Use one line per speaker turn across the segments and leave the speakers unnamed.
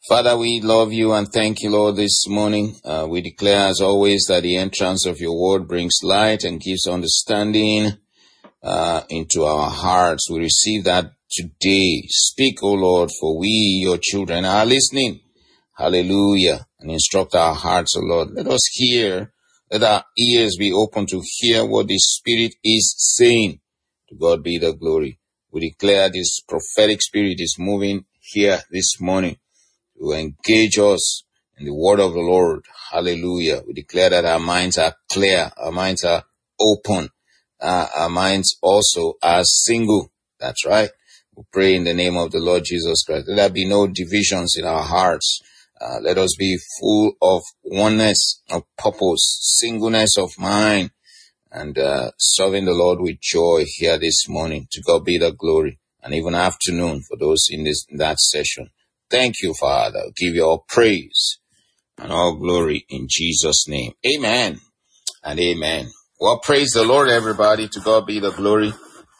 Father, we love you and thank you, Lord, this morning. We declare, as always, that the entrance of your word brings light and gives understanding into our hearts. We receive that today. Speak, O Lord, for we, your children, are listening. Hallelujah. And instruct our hearts, O Lord. Let us hear. Let our ears be open to hear what the Spirit is saying. To God be the glory. We declare this prophetic spirit is moving here this morning to engage us in the word of the Lord. Hallelujah. We declare that our minds are clear. Our minds are open. Our minds also are single. That's right. We pray in the name of the Lord Jesus Christ. Let there be no divisions in our hearts. Let us be full of oneness of purpose, singleness of mind, and serving the Lord with joy here this morning. To God be the glory. And even afternoon for those in that session. Thank you, Father. Give you all praise and all glory in Jesus' name. Amen and amen. Well, praise the Lord, everybody. To God be the glory.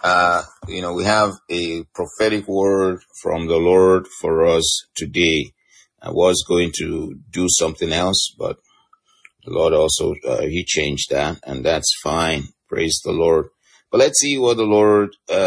We have a prophetic word from the Lord for us today. I was going to do something else, but the Lord also, he changed that, and that's fine. Praise the Lord. But let's see what the Lord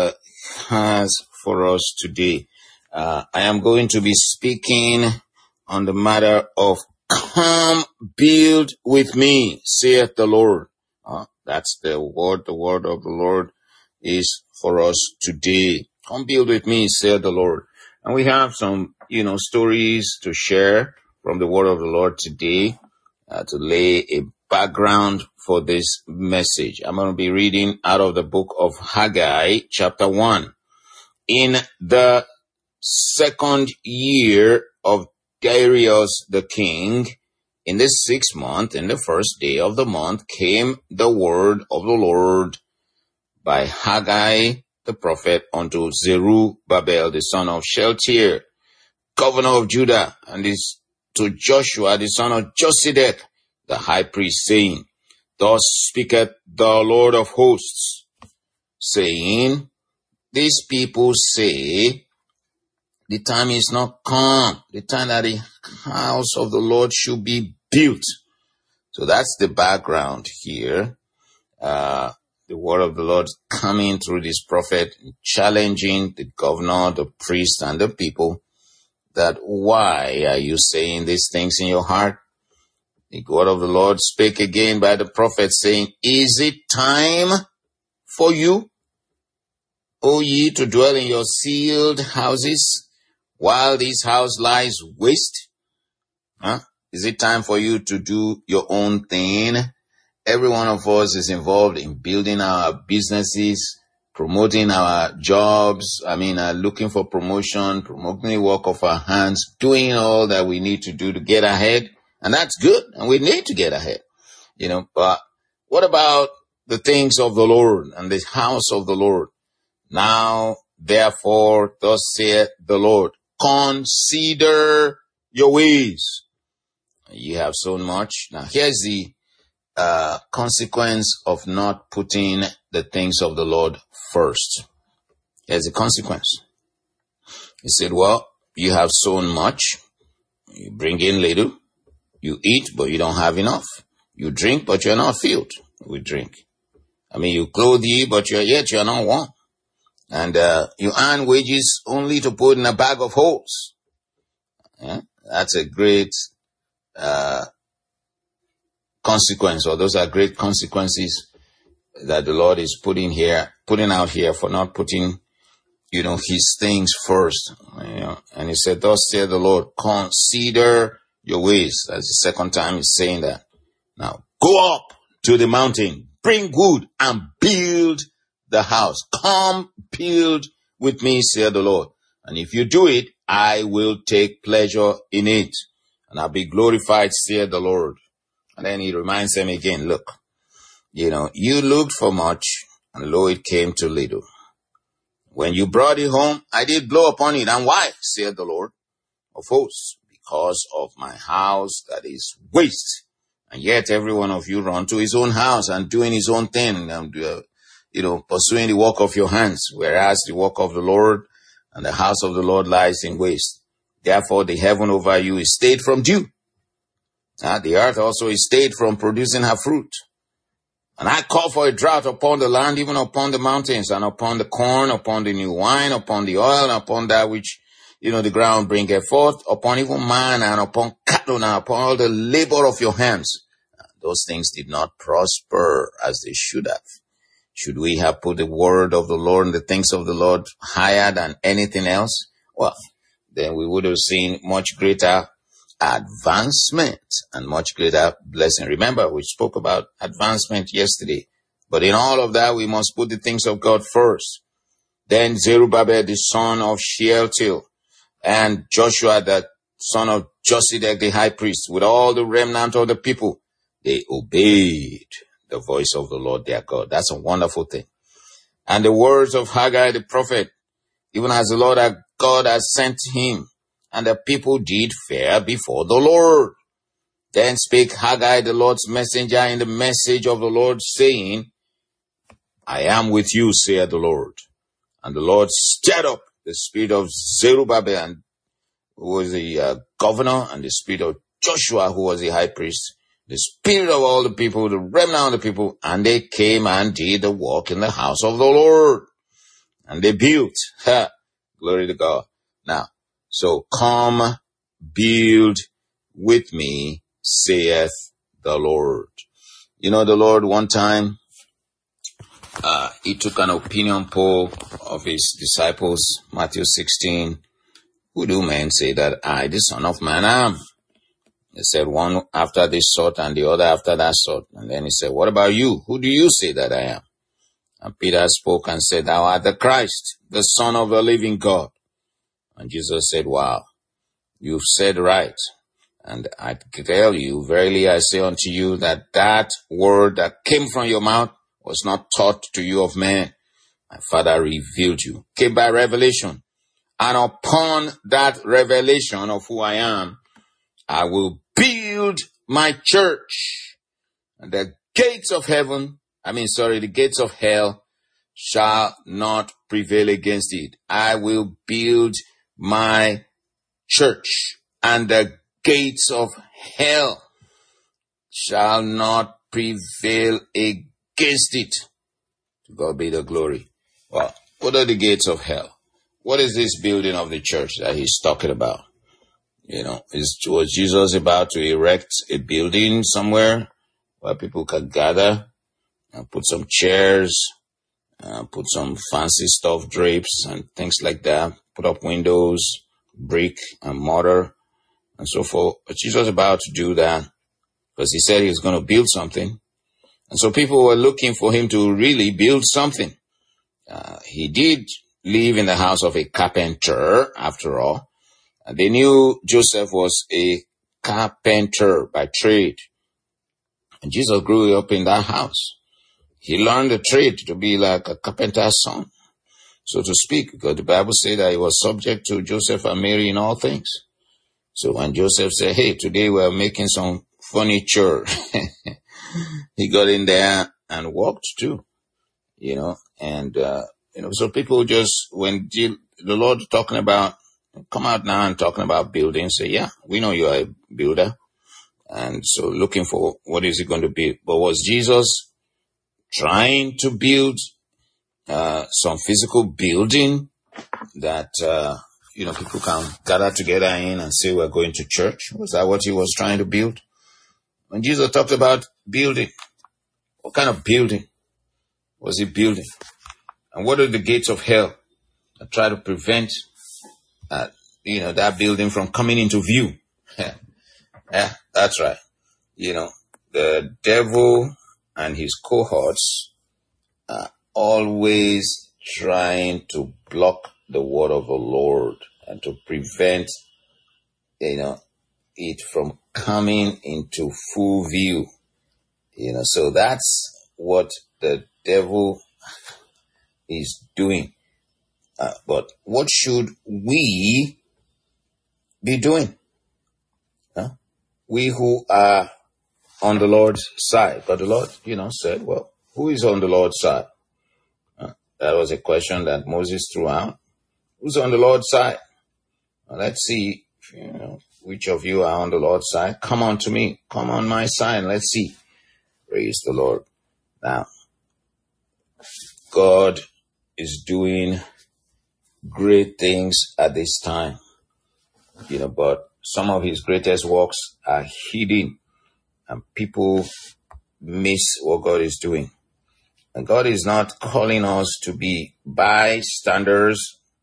has for us today. I am going to be speaking on the matter of come build with me, saith the Lord. That's the word. The word of the Lord is for us today. Come build with me, saith the Lord. And we have some, stories to share from the word of the Lord today to lay a background for this message. I'm going to be reading out of the book of Haggai, chapter 1. In the second year of Darius the king, in the 6th month, in the first day of the month, came the word of the Lord by Haggai the prophet unto Zerubbabel the son of Shealtiel, governor of Judah, and to Joshua the son of Josedek, the high priest, saying, Thus speaketh the Lord of hosts, saying, These people say, the time is not come, the time that the house of the Lord should be built. So that's the background here. The word of the Lord coming through this prophet, challenging the governor, the priest, and the people, that why are you saying these things in your heart? The word of the Lord spake again by the prophet, saying, Is it time for you, O ye, to dwell in your sealed houses, while this house lies waste? Is it time for you to do your own thing? Every one of us is involved in building our businesses, promoting our jobs, looking for promotion, promoting the work of our hands, doing all that we need to do to get ahead. And that's good, and we need to get ahead. But what about the things of the Lord and the house of the Lord? Now, therefore, thus saith the Lord, consider your ways. You have sown much. Now, here's the consequence of not putting the things of the Lord first. Here's the consequence. He said, well, you have sown much. You bring in little. You eat, but you don't have enough. You drink, but you're not filled with drink. You clothe ye, but you're not warm. And you earn wages only to put in a bag of holes. That's a great consequence, or those are great consequences that the Lord is putting out here for not putting, his things first. And he said, Thus saith the Lord, consider your ways. That's the second time he's saying that. Now, go up to the mountain, bring wood, and build the house. Come build with me, saith the Lord. And if you do it, I will take pleasure in it, and I'll be glorified, saith the Lord. And then he reminds them again, look, you looked for much, and lo, it came to little. When you brought it home, I did blow upon it. And why, saith the Lord of hosts? Because of my house that is waste. And yet every one of you run to his own house and doing his own thing, and pursuing the work of your hands, whereas the work of the Lord and the house of the Lord lies in waste. Therefore, the heaven over you is stayed from dew. The earth also is stayed from producing her fruit. And I call for a drought upon the land, even upon the mountains, and upon the corn, upon the new wine, upon the oil, and upon that which, the ground bringeth forth, upon even man, and upon cattle, and upon all the labor of your hands. Those things did not prosper as they should have. Should we have put the word of the Lord and the things of the Lord higher than anything else? Well, then we would have seen much greater advancement and much greater blessing. Remember, we spoke about advancement yesterday. But in all of that, we must put the things of God first. Then Zerubbabel, the son of Shealtiel, and Joshua, the son of Josedek, the high priest, with all the remnant of the people, they obeyed the voice of the Lord their God. That's a wonderful thing. And the words of Haggai the prophet, even as the Lord our God has sent him, and the people did fare before the Lord. Then spake Haggai the Lord's messenger in the message of the Lord, saying, I am with you, saith the Lord. And the Lord stirred up the spirit of Zerubbabel, and who was the governor, and the spirit of Joshua, who was the high priest, the spirit of all the people, the remnant of the people, and they came and did the work in the house of the Lord. And they built. Glory to God. Now, so come build with me, saith the Lord. The Lord one time, he took an opinion poll of his disciples, Matthew 16. Who do men say that I, the Son of Man, am? He said one after this sort and the other after that sort. And then he said, what about you? Who do you say that I am? And Peter spoke and said, thou art the Christ, the Son of the living God. And Jesus said, wow, you've said right. And I tell you, verily I say unto you that that word that came from your mouth was not taught to you of man. My Father revealed you. Came by revelation. And upon that revelation of who I am, I will build my church. And the gates of the gates of hell shall not prevail against it. I will build my church, and the gates of hell shall not prevail against it. To God be the glory. Well, what are the gates of hell? What is this building of the church that he's talking about? Was Jesus about to erect a building somewhere where people could gather and put some chairs, put some fancy stuff, drapes and things like that, put up windows, brick and mortar and so forth? But Jesus was about to do that because he said he was going to build something. And so people were looking for him to really build something. He did live in the house of a carpenter, after all. And they knew Joseph was a carpenter by trade. And Jesus grew up in that house. He learned the trade to be like a carpenter's son, so to speak, because the Bible said that he was subject to Joseph and Mary in all things. So when Joseph said, hey, today we're making some furniture, he got in there and walked too, so people just, when the Lord talking about, come out now and talking about building, say, yeah, we know you're a builder. And so looking for what is it going to be. But was Jesus trying to build some physical building that, people can gather together in and say we're going to church? Was that what he was trying to build? When Jesus talked about building, what kind of building was he building? And what are the gates of hell that try to prevent, that building from coming into view? Yeah, that's right. The devil and his cohorts are always trying to block the word of the Lord and to prevent, it from coming into full view. So that's what the devil is doing. But what should we be doing? We who are on the Lord's side. But the Lord, said, well, who is on the Lord's side? That was a question that Moses threw out. Who's on the Lord's side? Well, let's see Which of you are on the Lord's side? Come on to me. Come on my side. Let's see. Praise the Lord. Now, God is doing great things at this time, but some of his greatest works are hidden and people miss what God is doing. And God is not calling us to be bystanders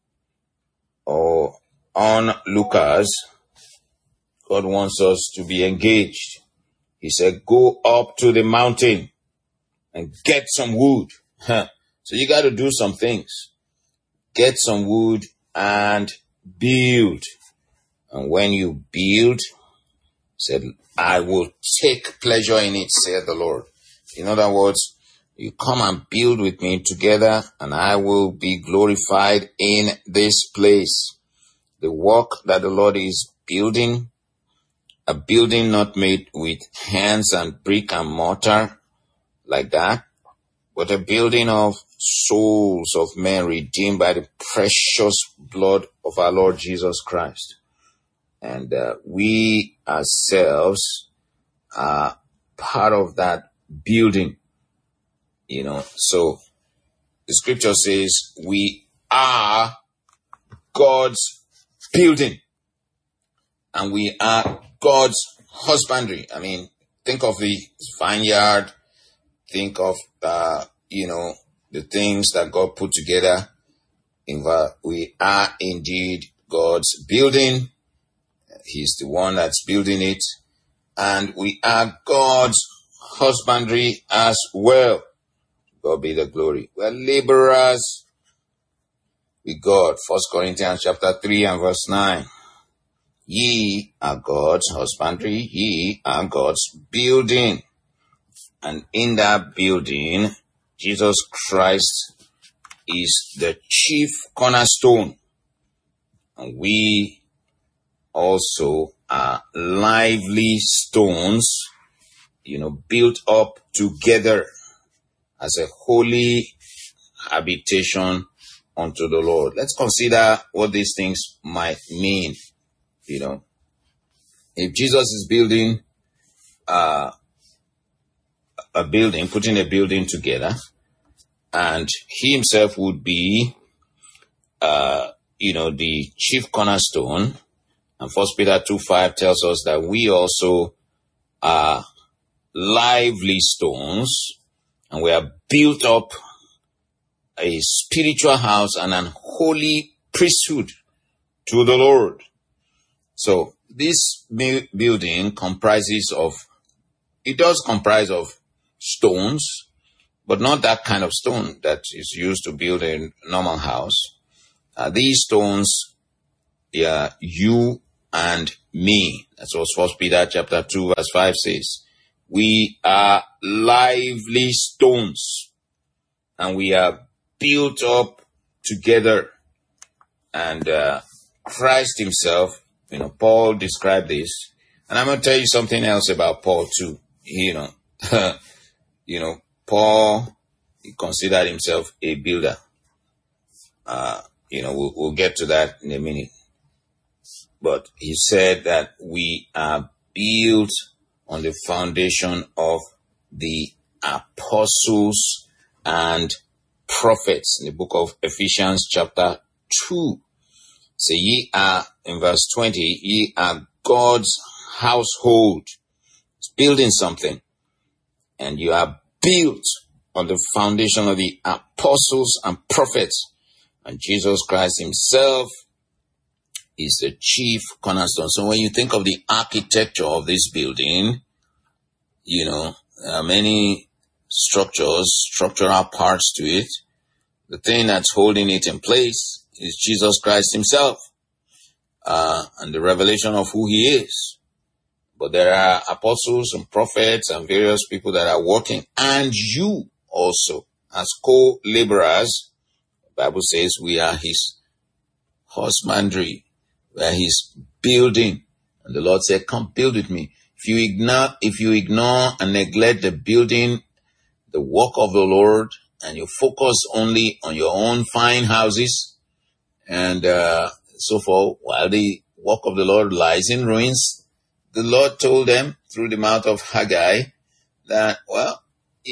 or onlookers. God wants us to be engaged. He said, go up to the mountain and get some wood. So you got to do some things. Get some wood and build. And when you build, said, I will take pleasure in it, said the Lord. In other words, you come and build with me together and I will be glorified in this place. The work that the Lord is building, a building not made with hands and brick and mortar like that, but a building of souls of men redeemed by the precious blood of our Lord Jesus Christ. And we ourselves are part of that building, So the scripture says we are God's building and we are God's husbandry. I mean, think of the vineyard, think of, the things that God put together. We are indeed God's building. He's the one that's building it. And we are God's husbandry as well. God be the glory. We're laborers with God. 1 Corinthians chapter 3 and verse 9. Ye are God's husbandry. Ye are God's building. And in that building, Jesus Christ is the chief cornerstone. And we also are lively stones, built up together as a holy habitation unto the Lord. Let's consider what these things might mean. If Jesus is building a building, putting a building together, and he himself would be, the chief cornerstone, and 1 Peter 2:5 tells us that we also are lively stones, and we are built up a spiritual house and an holy priesthood to the Lord. So this building comprise of stones, but not that kind of stone that is used to build a normal house. These stones, they are you and me. That's what 1 Peter chapter 2 verse 5 says. We are lively stones and we are built up together. And Christ himself, Paul described this. And I'm going to tell you something else about Paul too. Paul, he considered himself a builder. We'll get to that in a minute. But he said that we are built on the foundation of the apostles and prophets in the book of Ephesians chapter 2. So ye are, in verse 20, ye are God's household. It's building something. And you are built on the foundation of the apostles and prophets. And Jesus Christ himself is the chief cornerstone. So when you think of the architecture of this building, there are many structural parts to it. The thing that's holding it in place is Jesus Christ himself, and the revelation of who he is. But there are apostles and prophets and various people that are working, and you also, as co-laborers. The Bible says we are his husbandry, we are his building. And the Lord said, come build with me. If you ignore and neglect the building, the work of the Lord, and you focus only on your own fine houses and so forth, while the work of the Lord lies in ruins. The Lord told them through the mouth of Haggai that, well,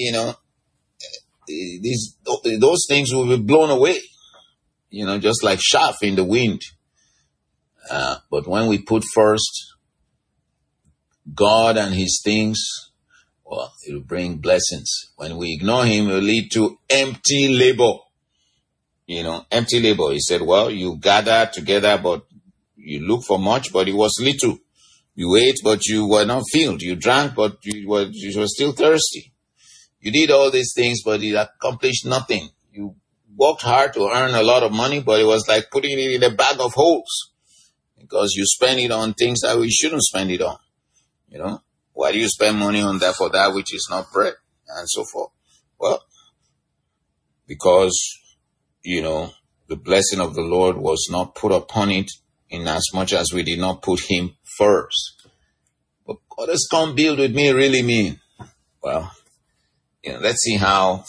those things will be blown away, just like chaff in the wind. But when we put first God and his things, well, it will bring blessings. When we ignore him, it will lead to empty labor. Empty labor. He said, well, you gather together, but you look for much, but it was little. You ate, but you were not filled. You drank, but you were still thirsty. You did all these things, but it accomplished nothing. You worked hard to earn a lot of money, but it was like putting it in a bag of holes because you spend it on things that we shouldn't spend it on. Why do you spend money on that for that which is not bread and so forth? Well, because, the blessing of the Lord was not put upon it in as much as we did not put him first. But what does come build with me really mean? Well, let's see how,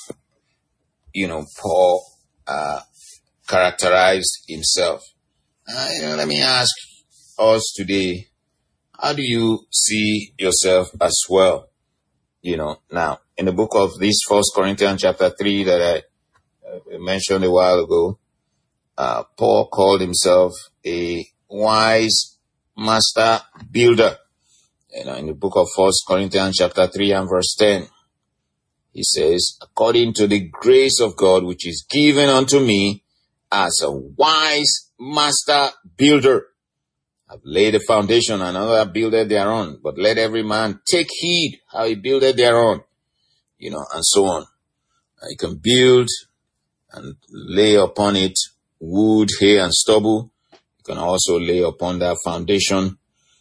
Paul characterized himself. Let me ask us today, how do you see yourself as well? Now, in the book of this 1 Corinthians chapter 3 that I mentioned a while ago, Paul called himself a wise master builder. In the book of 1 Corinthians chapter 3 and verse 10, he says, according to the grace of God which is given unto me as a wise master builder, I've laid a foundation, and another builded thereon, but let every man take heed how he builded thereon, and so on. You can build and lay upon it wood, hay, and stubble. You can also lay upon that foundation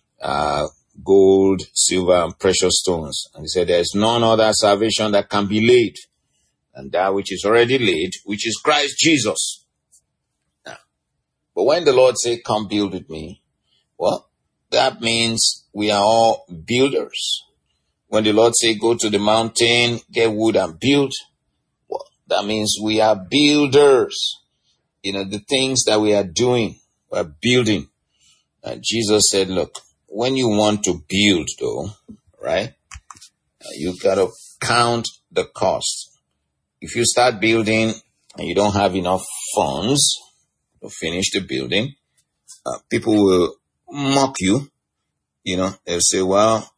gold, silver, and precious stones. And he said, there is none other salvation that can be laid than that which is already laid, which is Christ Jesus. Now, but when the Lord said, come build with me, well, that means we are all builders. When the Lord said, go to the mountain, get wood and build, well, that means we are builders. The things that we are doing, we're building. And Jesus said, look, when you want to build though, right, you got to count the cost. If you start building and you don't have enough funds to finish the building, people will mock you. They'll say, well,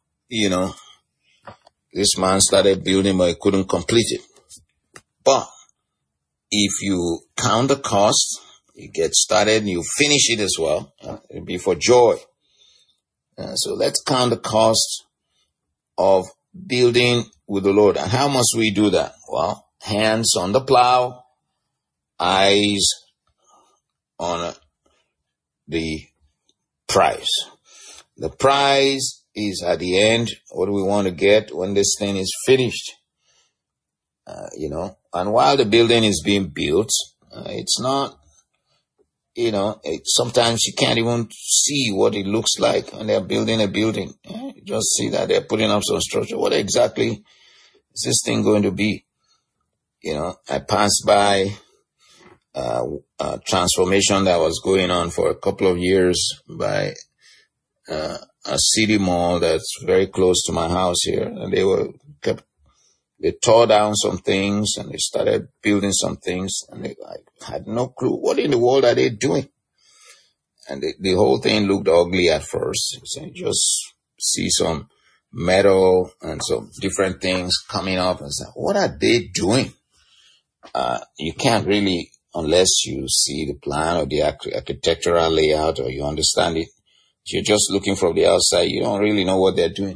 this man started building, but he couldn't complete it. But if you count the cost, you get started and you finish it as well, it'll be for joy. So let's count the cost of building with the Lord. And how must we do that? Well, hands on the plow, eyes on the prize. The prize is at the end. What do we want to get when this thing is finished? And while the building is being built, it's not, sometimes you can't even see what it looks like when they're building a building. You just see that they're putting up some structure. What exactly is this thing going to be? I passed by a transformation that was going on for a couple of years by a city mall that's very close to my house here, and they tore down some things and they started building some things, and I had no clue what in the world are they doing. And the whole thing looked ugly at first. So you just see some metal and some different things coming up and say, what are they doing? You can't really, unless you see the plan or the architectural layout or you understand it. If you're just looking from the outside, you don't really know what they're doing.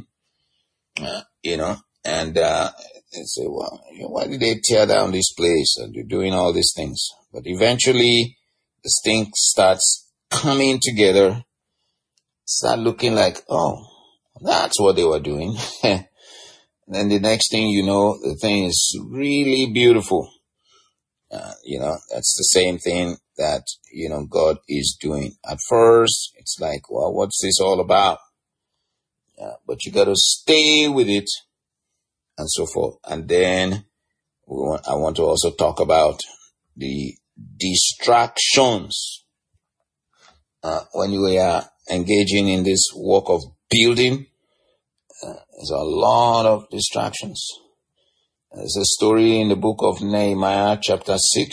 And they say, well, why did they tear down this place and they're doing all these things? But eventually this thing starts coming together, start looking like, oh, that's what they were doing. And then the next thing you know, the thing is really beautiful. That's the same thing that, God is doing. At first, it's like, well, what's this all about? But you got to stay with it and so forth. And then I want to also talk about the distractions. When you are engaging in this work of building, there's a lot of distractions. There's a story in the book of Nehemiah, chapter 6.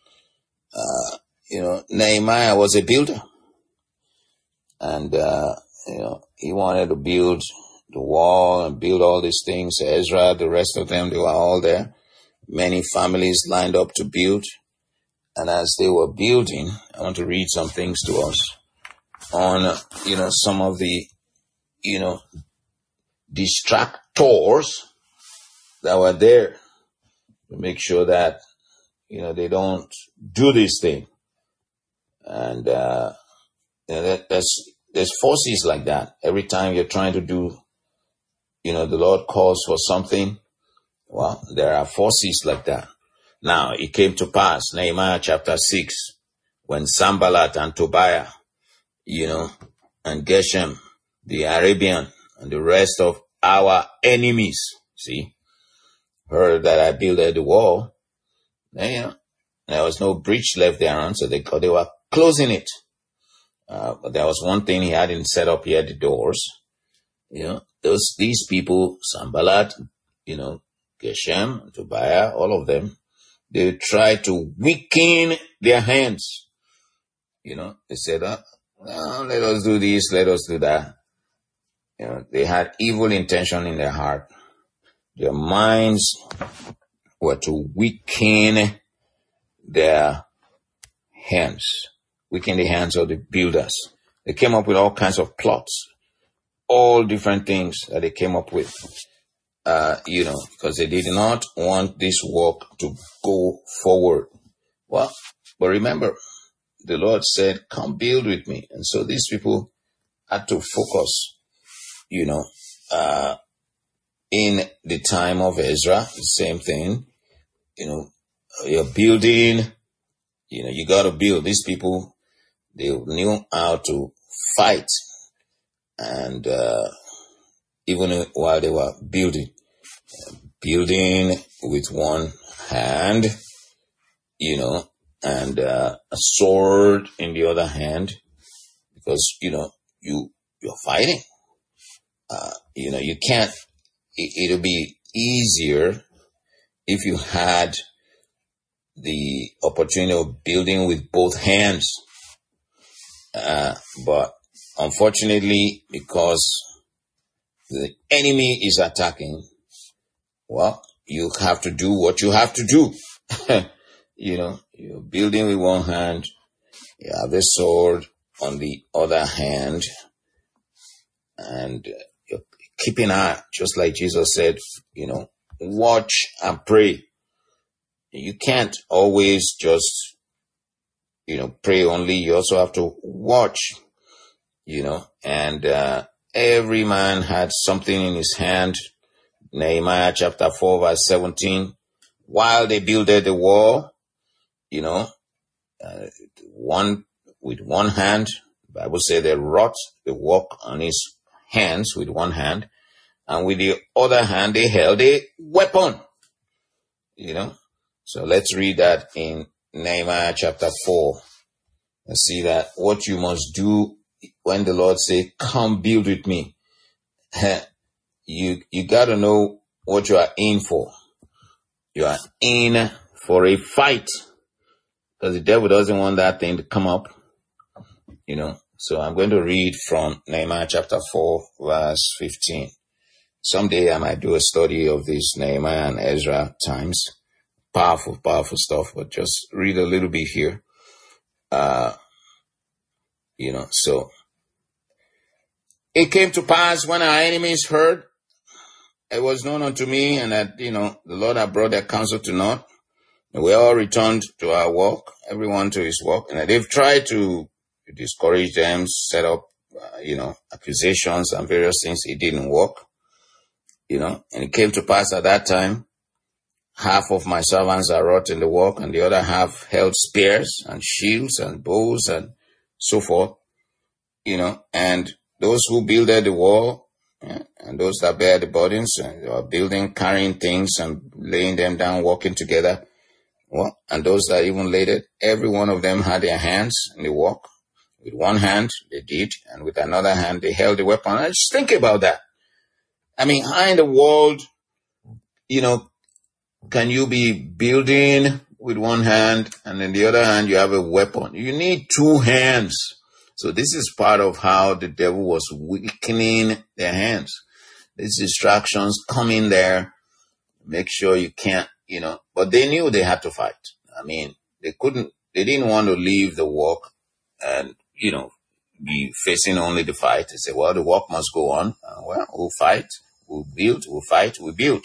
Nehemiah was a builder. And, he wanted to build the wall and build all these things. Ezra, the rest of them, they were all there. Many families lined up to build. And as they were building, I want to read some things to us on, some of the, distractors that were there to make sure that, they don't do this thing. And, there's forces like that. Every time you're trying to do, the Lord calls for something, well, there are forces like that. Now, it came to pass, Nehemiah chapter 6, when Sanballat and Tobiah, and Geshem, the Arabian, and the rest of our enemies, heard that I builded the wall, there was no breach left thereon, so they were closing it. But there was one thing he hadn't set up yet, the doors. These people, Sanballat, Geshem, Tobiah, all of them, they tried to weaken their hands. They said, let us do this, let us do that. They had evil intention in their heart. Their minds were to weaken their hands, weaken the hands of the builders. They came up with all kinds of plots, all different things that they came up with, because they did not want this work to go forward. Well, but remember, the Lord said, come build with me. And so these people had to focus, in the time of Ezra, the same thing, you're building, you got to build. These people, they knew how to fight. And even while they were building with one hand, and a sword in the other hand, because, you're fighting. You can't, it'll be easier if you had the opportunity of building with both hands. But unfortunately, because the enemy is attacking, well, you have to do what you have to do. You're building with one hand, you have the sword on the other hand, and you're keeping eye, just like Jesus said, watch and pray. You can't always just, pray only. You also have to watch, and every man had something in his hand. Nehemiah chapter 4 verse 17, while they builded the wall, one with one hand, the Bible says they wrought the work on his hands with one hand, and with the other hand they held a weapon. So let's read that in Nehemiah chapter 4 and see that what you must do when the Lord say, come build with me. You got to know what you are in for. You are in for a fight, because the devil doesn't want that thing to come up. So I'm going to read from Nehemiah chapter 4 verse 15. Someday I might do a study of this Nehemiah and Ezra times. Powerful stuff, but just read a little bit here. So it came to pass when our enemies heard, it was known unto me, and that, the Lord had brought their counsel to naught. And we all returned to our work, everyone to his work. And they've tried to discourage them, set up, accusations and various things. It didn't work, and it came to pass at that time, half of my servants are wrought in the work, and the other half held spears and shields and bows and so forth, and those who builded the wall, and those that bear the burdens, and they are building, carrying things and laying them down, working together. Well, and those that even laid it, every one of them had their hands in the work. With one hand, they did, and with another hand, they held the weapon. And just think about that. I mean, how in the world, can you be building with one hand and in the other hand you have a weapon? You need two hands. So this is part of how the devil was weakening their hands. These distractions come in there, make sure you can't, but they knew they had to fight. I mean, they didn't want to leave the walk and, be facing only the fight. They said, well, the walk must go on. We'll fight, we'll build, we'll fight, we'll build.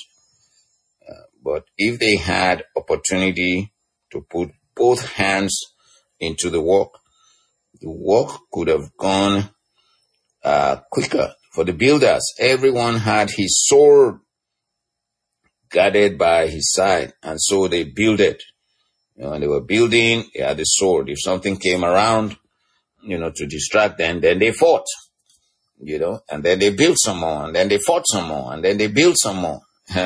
But if they had opportunity to put both hands into the work could have gone quicker for the builders. Everyone had his sword guarded by his side, and so they builded. When they were building, they had the sword. If something came around, to distract them, then they fought, and then they built some more, and then they fought some more, and then they built some more,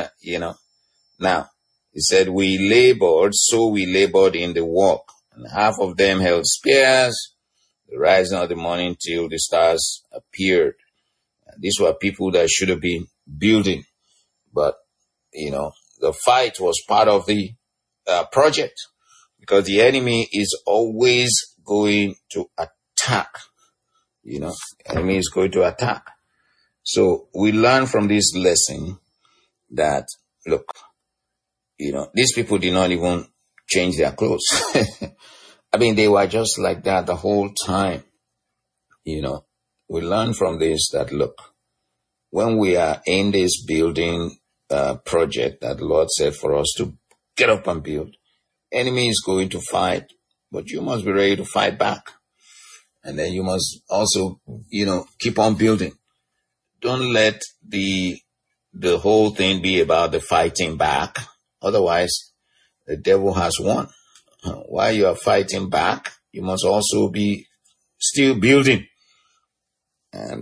Now, he said, we labored in the work, and half of them held spears, the rising of the morning till the stars appeared. And these were people that should have been building, but, the fight was part of the project, because the enemy is always going to attack. The enemy is going to attack. So we learn from this lesson that, look, these people did not even change their clothes. I mean, they were just like that the whole time. We learn from this that, look, when we are in this building project that the Lord said for us to get up and build, enemy is going to fight, but you must be ready to fight back. And then you must also, keep on building. Don't let the whole thing be about the fighting back. Otherwise, the devil has won. While you are fighting back, you must also be still building. And,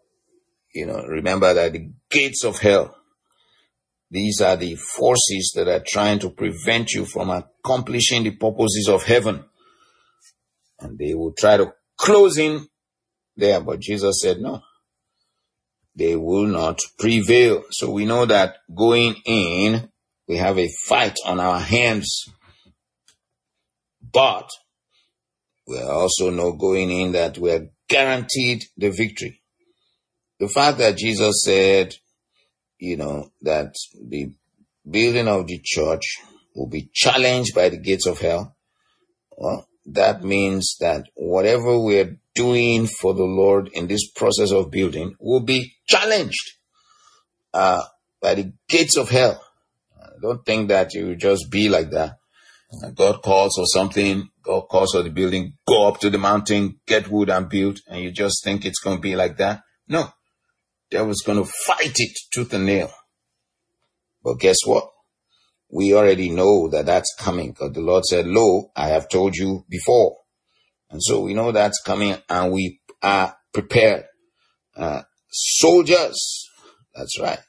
remember that the gates of hell, these are the forces that are trying to prevent you from accomplishing the purposes of heaven. And they will try to close in there. But Jesus said, no, they will not prevail. So we know that going in, we have a fight on our hands. But we also know going in that we are guaranteed the victory. The fact that Jesus said, that the building of the church will be challenged by the gates of hell, well, that means that whatever we're doing for the Lord in this process of building will be challenged by the gates of hell. Don't think that you will just be like that. God calls for something, God calls for the building, go up to the mountain, get wood and build, and you just think it's going to be like that. No, devil's going to fight it tooth and nail. But guess what? We already know that that's coming, because the Lord said, lo, I have told you before. And so we know that's coming, and we are prepared. Soldiers, that's right.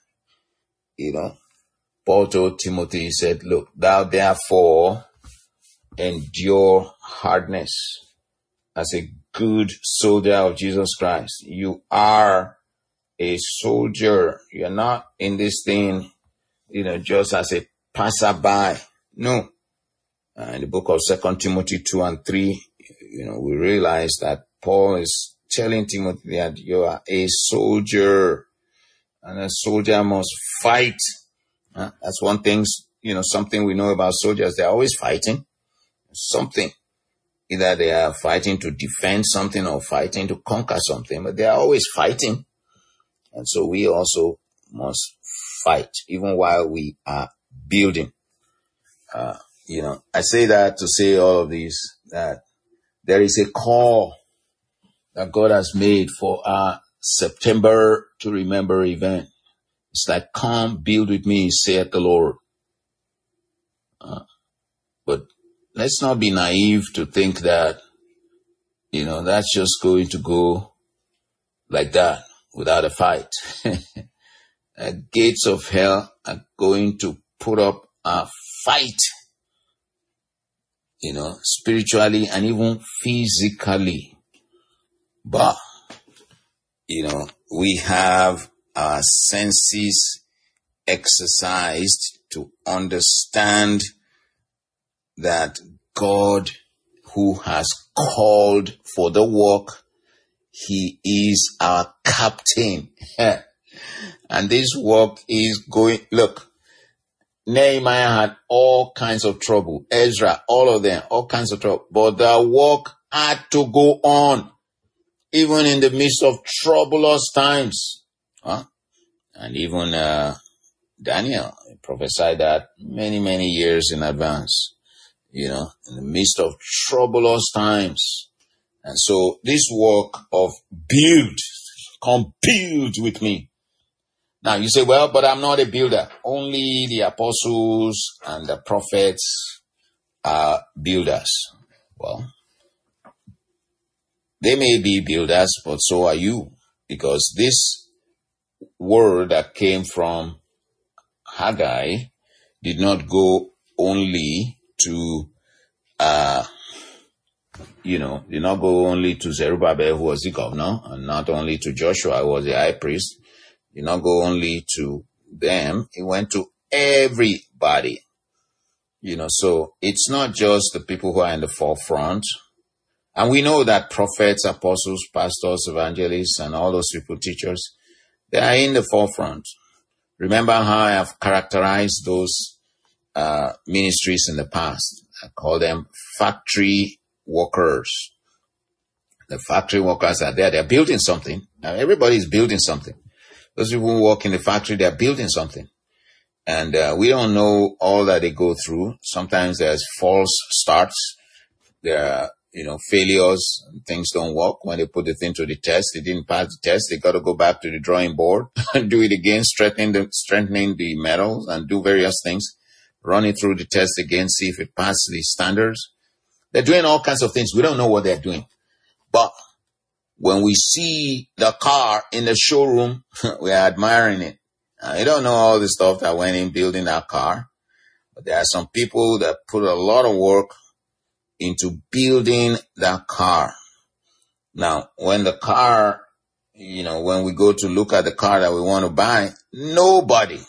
Paul told Timothy, he said, look, thou therefore endure hardness as a good soldier of Jesus Christ. You are a soldier. You're not in this thing, just as a passerby. No. In the book of 2 Timothy 2 and 3, we realize that Paul is telling Timothy that you are a soldier, and a soldier must fight. That's one thing, something we know about soldiers. They're always fighting something. Either they are fighting to defend something or fighting to conquer something, but they are always fighting. And so we also must fight, even while we are building. I say that to say all of this, that there is a call that God has made for our September to Remember event. It's like, come build with me, saith the Lord. But let's not be naive to think that, that's just going to go like that without a fight. Gates of hell are going to put up a fight, spiritually and even physically. But, we have our senses exercised to understand that God, who has called for the work, he is our captain. And this work is going, look, Nehemiah had all kinds of trouble. Ezra, all of them, all kinds of trouble. But the work had to go on, even in the midst of troublous times. And even Daniel prophesied that many, many years in advance, in the midst of troublous times. And so this work of come build with me. Now you say, well, but I'm not a builder. Only the apostles and the prophets are builders. Well, they may be builders, but so are you. Because this word that came from Haggai did not go only to, did not go only to Zerubbabel, who was the governor, and not only to Joshua, who was the high priest. Did not go only to them. It went to everybody. So it's not just the people who are in the forefront. And we know that prophets, apostles, pastors, evangelists, and all those people, teachers, they are in the forefront. Remember how I have characterized those ministries in the past. I call them factory workers. The factory workers are there. They're building something. Now, everybody is building something. Those people who work in the factory, they're building something. And we don't know all that they go through. Sometimes there's false starts. There are, failures. Things don't work. When they put the thing to the test, they didn't pass the test. They got to go back to the drawing board and do it again, strengthening the metals and do various things. Run it through the test again, see if it passes the standards. They're doing all kinds of things. We don't know what they're doing. But when we see the car in the showroom, we are admiring it. I don't know all the stuff that went in building that car, but there are some people that put a lot of work into building that car. Now, when the car, when we go to look at the car that we want to buy, nobody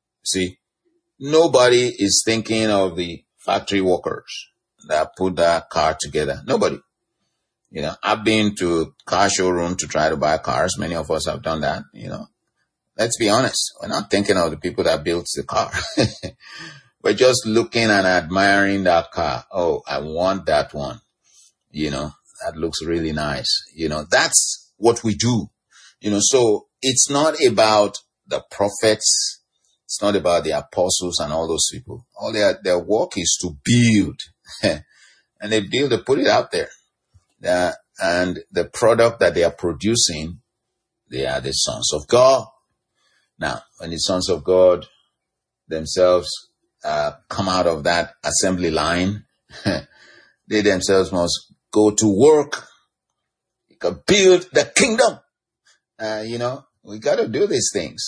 is thinking of the factory workers that put that car together. Nobody. I've been to car showroom to try to buy cars. Many of us have done that, Let's be honest. We're not thinking of the people that built the car. We're just looking and admiring that car. Oh, I want that one. That looks really nice. That's what we do. So it's not about the prophets. It's not about the apostles and all those people. All their work is to build. And they build, they put it out there. And the product that they are producing, they are the sons of God. Now, when the sons of God themselves come out of that assembly line, they themselves must go to work. You can build the kingdom. We got to do these things.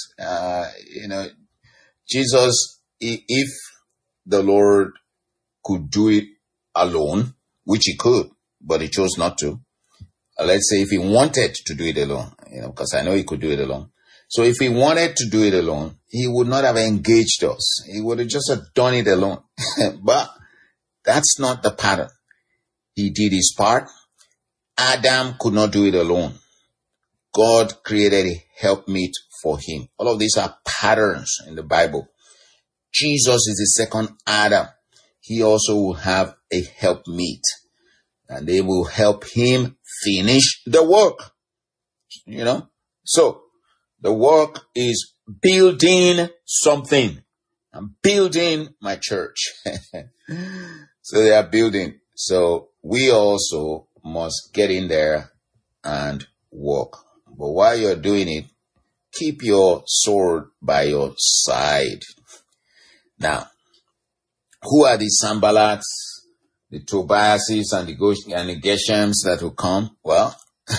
Jesus, if the Lord could do it alone, which he could, but he chose not to. Let's say if he wanted to do it alone, because I know he could do it alone. So if he wanted to do it alone, he would not have engaged us. He would have just done it alone. But that's not the pattern. He did his part. Adam could not do it alone. God created a helpmeet for him. All of these are patterns in the Bible. Jesus is the second Adam. He also will have a helpmeet. And they will help him finish the work. So the work is building something. I'm building my church. So they are building. So we also must get in there and work. But while you're doing it, keep your sword by your side. Now, who are the Sanballats, the Tobiases, and the Geshems that will come? Well,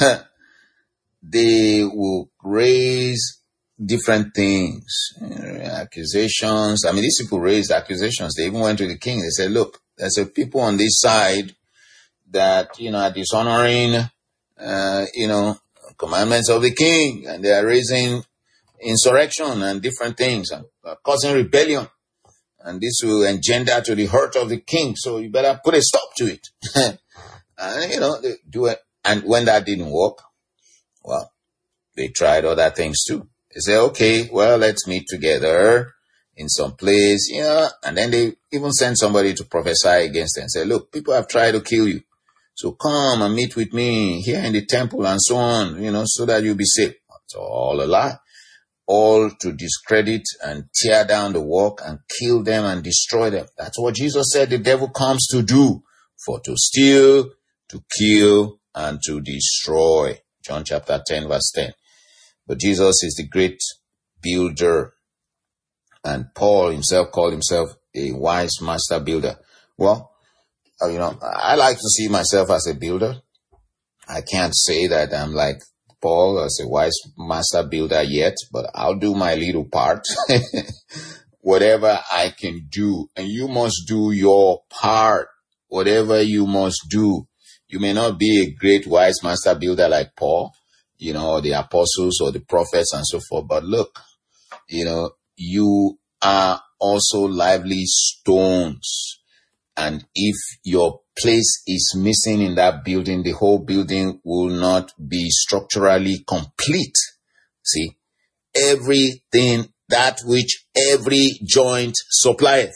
they will raise different things, accusations. I mean, these people raised accusations. They even went to the king. They said, look, there's a people on this side that, are dishonoring commandments of the king, and they are raising insurrection and different things, and causing rebellion. And this will engender to the hurt of the king. So you better put a stop to it. And, they do it. And when that didn't work, well, they tried other things too. They say, okay, well, let's meet together in some place, and then they even send somebody to prophesy against them and say, look, people have tried to kill you. So come and meet with me here in the temple and so on, so that you'll be safe. It's all a lie. All to discredit and tear down the work and kill them and destroy them. That's what Jesus said the devil comes to do, for to steal, to kill, and to destroy. John chapter 10, verse 10. But Jesus is the great builder. And Paul himself called himself a wise master builder. Well, I like to see myself as a builder. I can't say that I'm like Paul as a wise master builder yet, but I'll do my little part. Whatever I can do. And you must do your part. Whatever you must do. You may not be a great wise master builder like Paul, or the apostles or the prophets and so forth. But look, you are also lively stones. And if your place is missing in that building, the whole building will not be structurally complete. See, everything, that which every joint supplieth,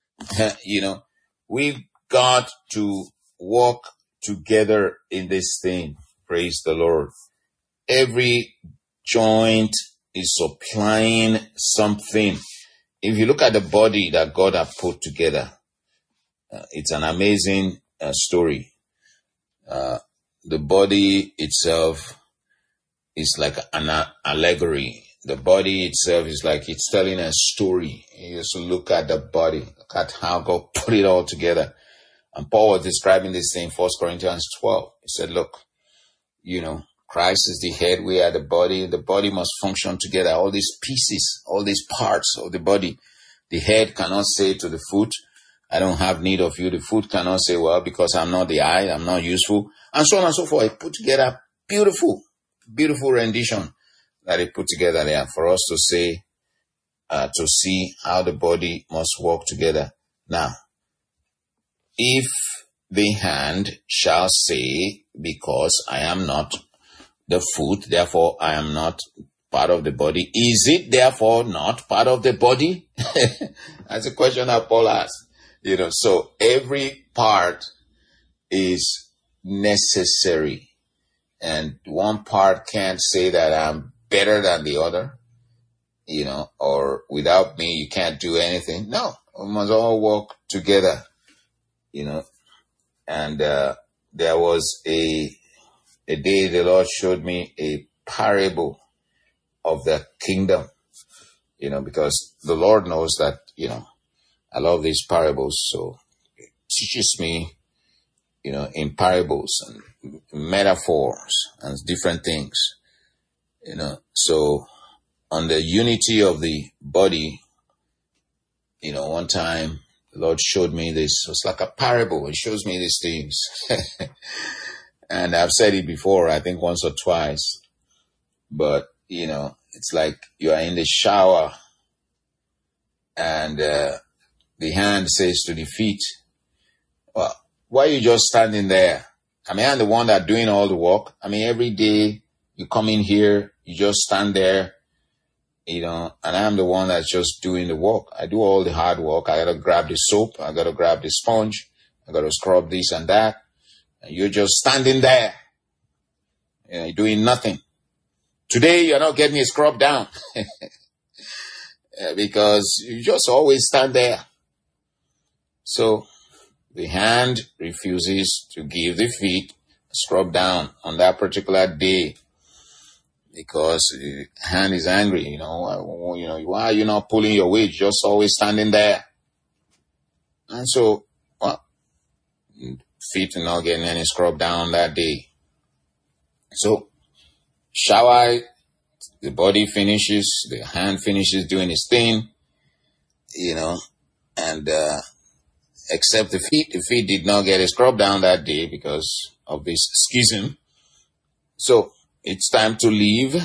we've got to work together in this thing. Praise the Lord. Every joint is supplying something. If you look at the body that God has put together, it's an amazing story. The body itself is like an allegory. The body itself is like it's telling a story. You just look at the body, look at how God put it all together. And Paul was describing this thing in 1 Corinthians 12. He said, look, Christ is the head, we are the body. The body must function together. All these pieces, all these parts of the body. The head cannot say to the foot, I don't have need of you. The foot cannot say, well, because I'm not the eye, I'm not useful. And so on and so forth. He put together beautiful rendition that he put together there for us to say, to see how the body must work together. Now, if the hand shall say, because I am not the foot, therefore I am not part of the body, is it therefore not part of the body? That's a question that Paul asked. So every part is necessary, and one part can't say that I'm better than the other, or without me you can't do anything. No, we must all work together, and there was a day the Lord showed me a parable of the kingdom, because the Lord knows that, I love these parables, so it teaches me, in parables and metaphors and different things, so on the unity of the body, one time the Lord showed me this. It's like a parable. He shows me these things. And I've said it before, I think once or twice, but, it's like you are in the shower and, the hand says to the feet, well, why are you just standing there? I'm the one that's doing all the work. Every day you come in here, you just stand there, and I'm the one that's just doing the work. I do all the hard work. I got to grab the soap. I got to grab the sponge. I got to scrub this and that. And you're just standing there, you're doing nothing. Today, you're not getting a scrub down because you just always stand there. So the hand refuses to give the feet a scrub down on that particular day because the hand is angry. Why are you not pulling your weight? Just always standing there. And so, feet are not getting any scrub down that day. So, shower, the body finishes, the hand finishes doing its thing, and except the feet did not get a scrub down that day because of this schism. So it's time to leave.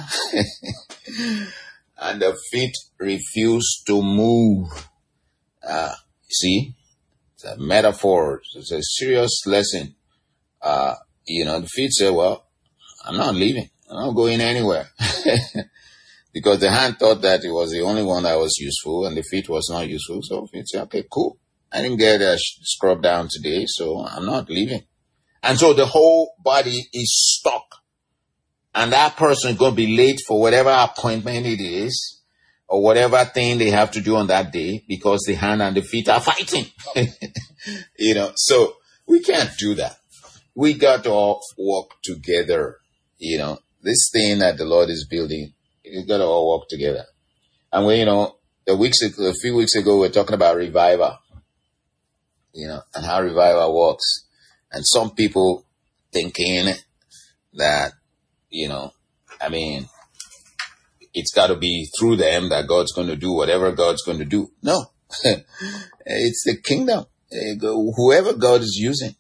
And the feet refuse to move. See, it's a metaphor. It's a serious lesson. The feet say, well, I'm not leaving. I'm not going anywhere. Because the hand thought that it was the only one that was useful and the feet was not useful. So feet say, okay, cool. I didn't get a scrub down today, so I'm not leaving. And so the whole body is stuck. And that person is going to be late for whatever appointment it is or whatever thing they have to do on that day because the hand and the feet are fighting. So we can't do that. We got to all work together. This thing that the Lord is building, we got to all work together. And when, a few weeks ago, we were talking about revival, and how revival works. And some people thinking that, it's got to be through them that God's going to do whatever God's going to do. No, it's the kingdom. Whoever God is using,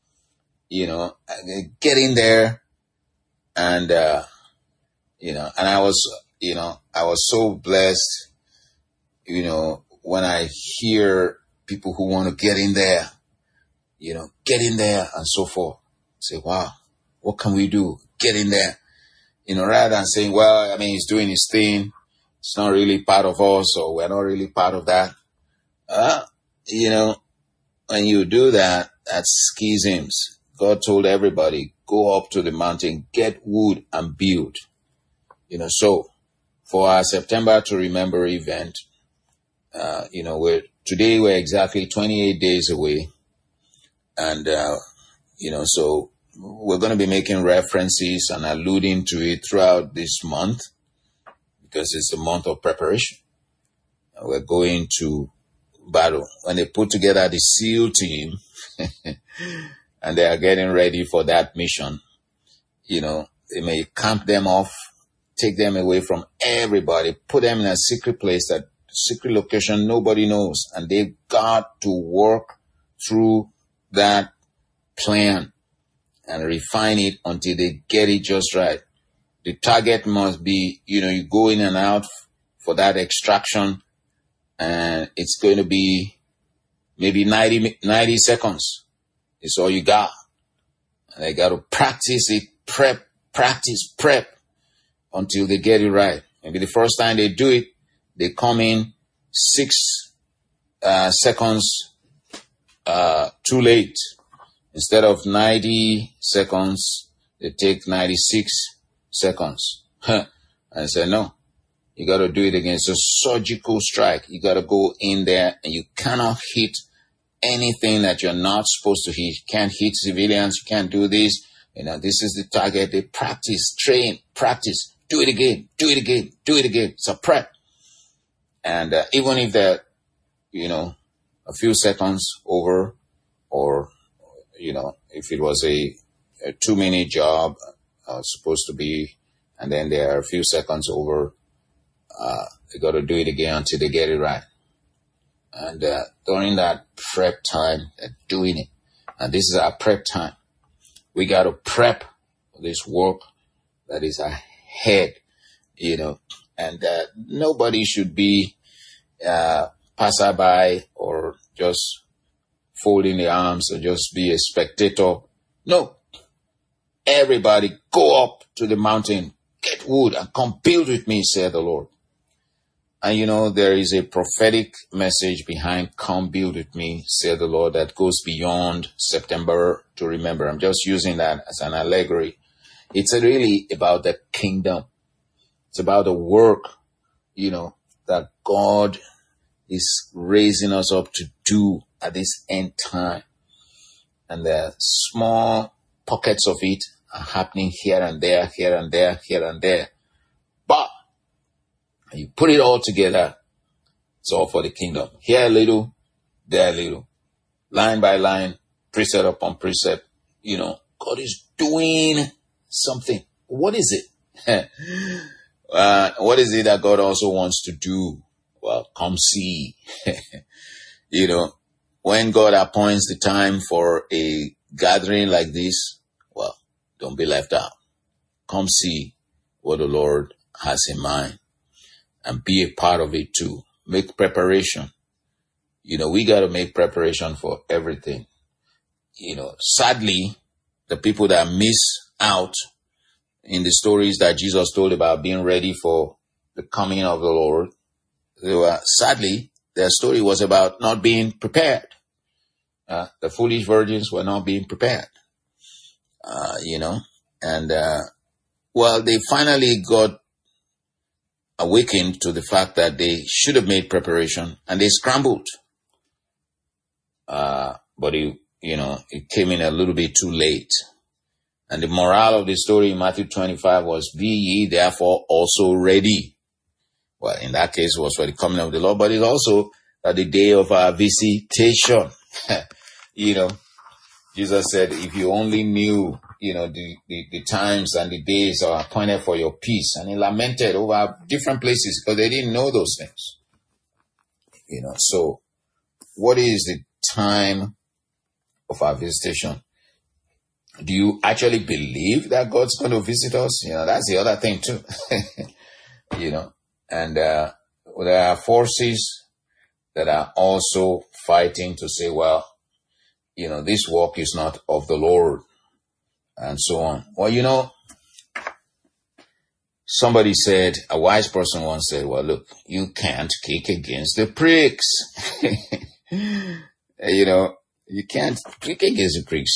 get in there and, and I was so blessed, when I hear people who want to get in there, and so forth. Say, wow, what can we do? Get in there. Rather than saying, well, he's doing his thing. It's not really part of us, or we're not really part of that. When you do that, that's schisms. God told everybody, go up to the mountain, get wood and build. So for our September to Remember event, today we're exactly 28 days away. And, so we're going to be making references and alluding to it throughout this month because it's a month of preparation. And we're going to battle. When they put together the SEAL team and they are getting ready for that mission, they may camp them off, take them away from everybody, put them in a secret place, that secret location nobody knows, and they've got to work through that plan and refine it until they get it just right. The target must be, you go in and out for that extraction, and it's going to be maybe 90 seconds. It's all you got. And they got to practice it, prep until they get it right. Maybe the first time they do it, they come in 6 seconds too late. Instead of 90 seconds, they take 96 seconds. And I said, no, you got to do it again. It's a surgical strike. You got to go in there and you cannot hit anything that you're not supposed to hit. You can't hit civilians. You can't do this. This is the target. They practice, train, practice. Do it again. It's a prep. And even if they're, a few seconds over, or, if it was a 2-minute job, supposed to be, and then they are a few seconds over, they got to do it again until they get it right. And during that prep time, they're doing it. And this is our prep time. We got to prep this work that is ahead, and nobody should be passerby or just folding the arms or just be a spectator. No. Everybody go up to the mountain, get wood and come build with me, said the Lord. And there is a prophetic message behind come build with me, said the Lord, that goes beyond September to Remember. I'm just using that as an allegory. It's really about the kingdom. It's about the work, that God is raising us up to do at this end time. And the small pockets of it are happening here and there. But you put it all together, it's all for the kingdom. Here a little, there a little. Line by line, precept upon precept. God is doing something. What is it? What is it that God also wants to do? Well, come see. When God appoints the time for a gathering like this, well, don't be left out. come see what the Lord has in mind and be a part of it too. Make preparation. We got to make preparation for everything. Sadly, the people that miss out in the stories that Jesus told about being ready for the coming of the Lord, sadly, their story was about not being prepared. The foolish virgins were not being prepared, and they finally got awakened to the fact that they should have made preparation, and they scrambled. But it came in a little bit too late. And the moral of the story in Matthew 25 was, be ye therefore also ready. Well, in that case, it was for the coming of the Lord, but it's also at the day of our visitation. Jesus said, if you only knew, the times and the days are appointed for your peace. And he lamented over different places because they didn't know those things. So what is the time of our visitation? Do you actually believe that God's going to visit us? That's the other thing too. And there are forces that are also fighting to say, well, this work is not of the Lord, and so on. Well, somebody said, a wise person once said, well, look, you can't kick against the pricks. You can't kick against the pricks,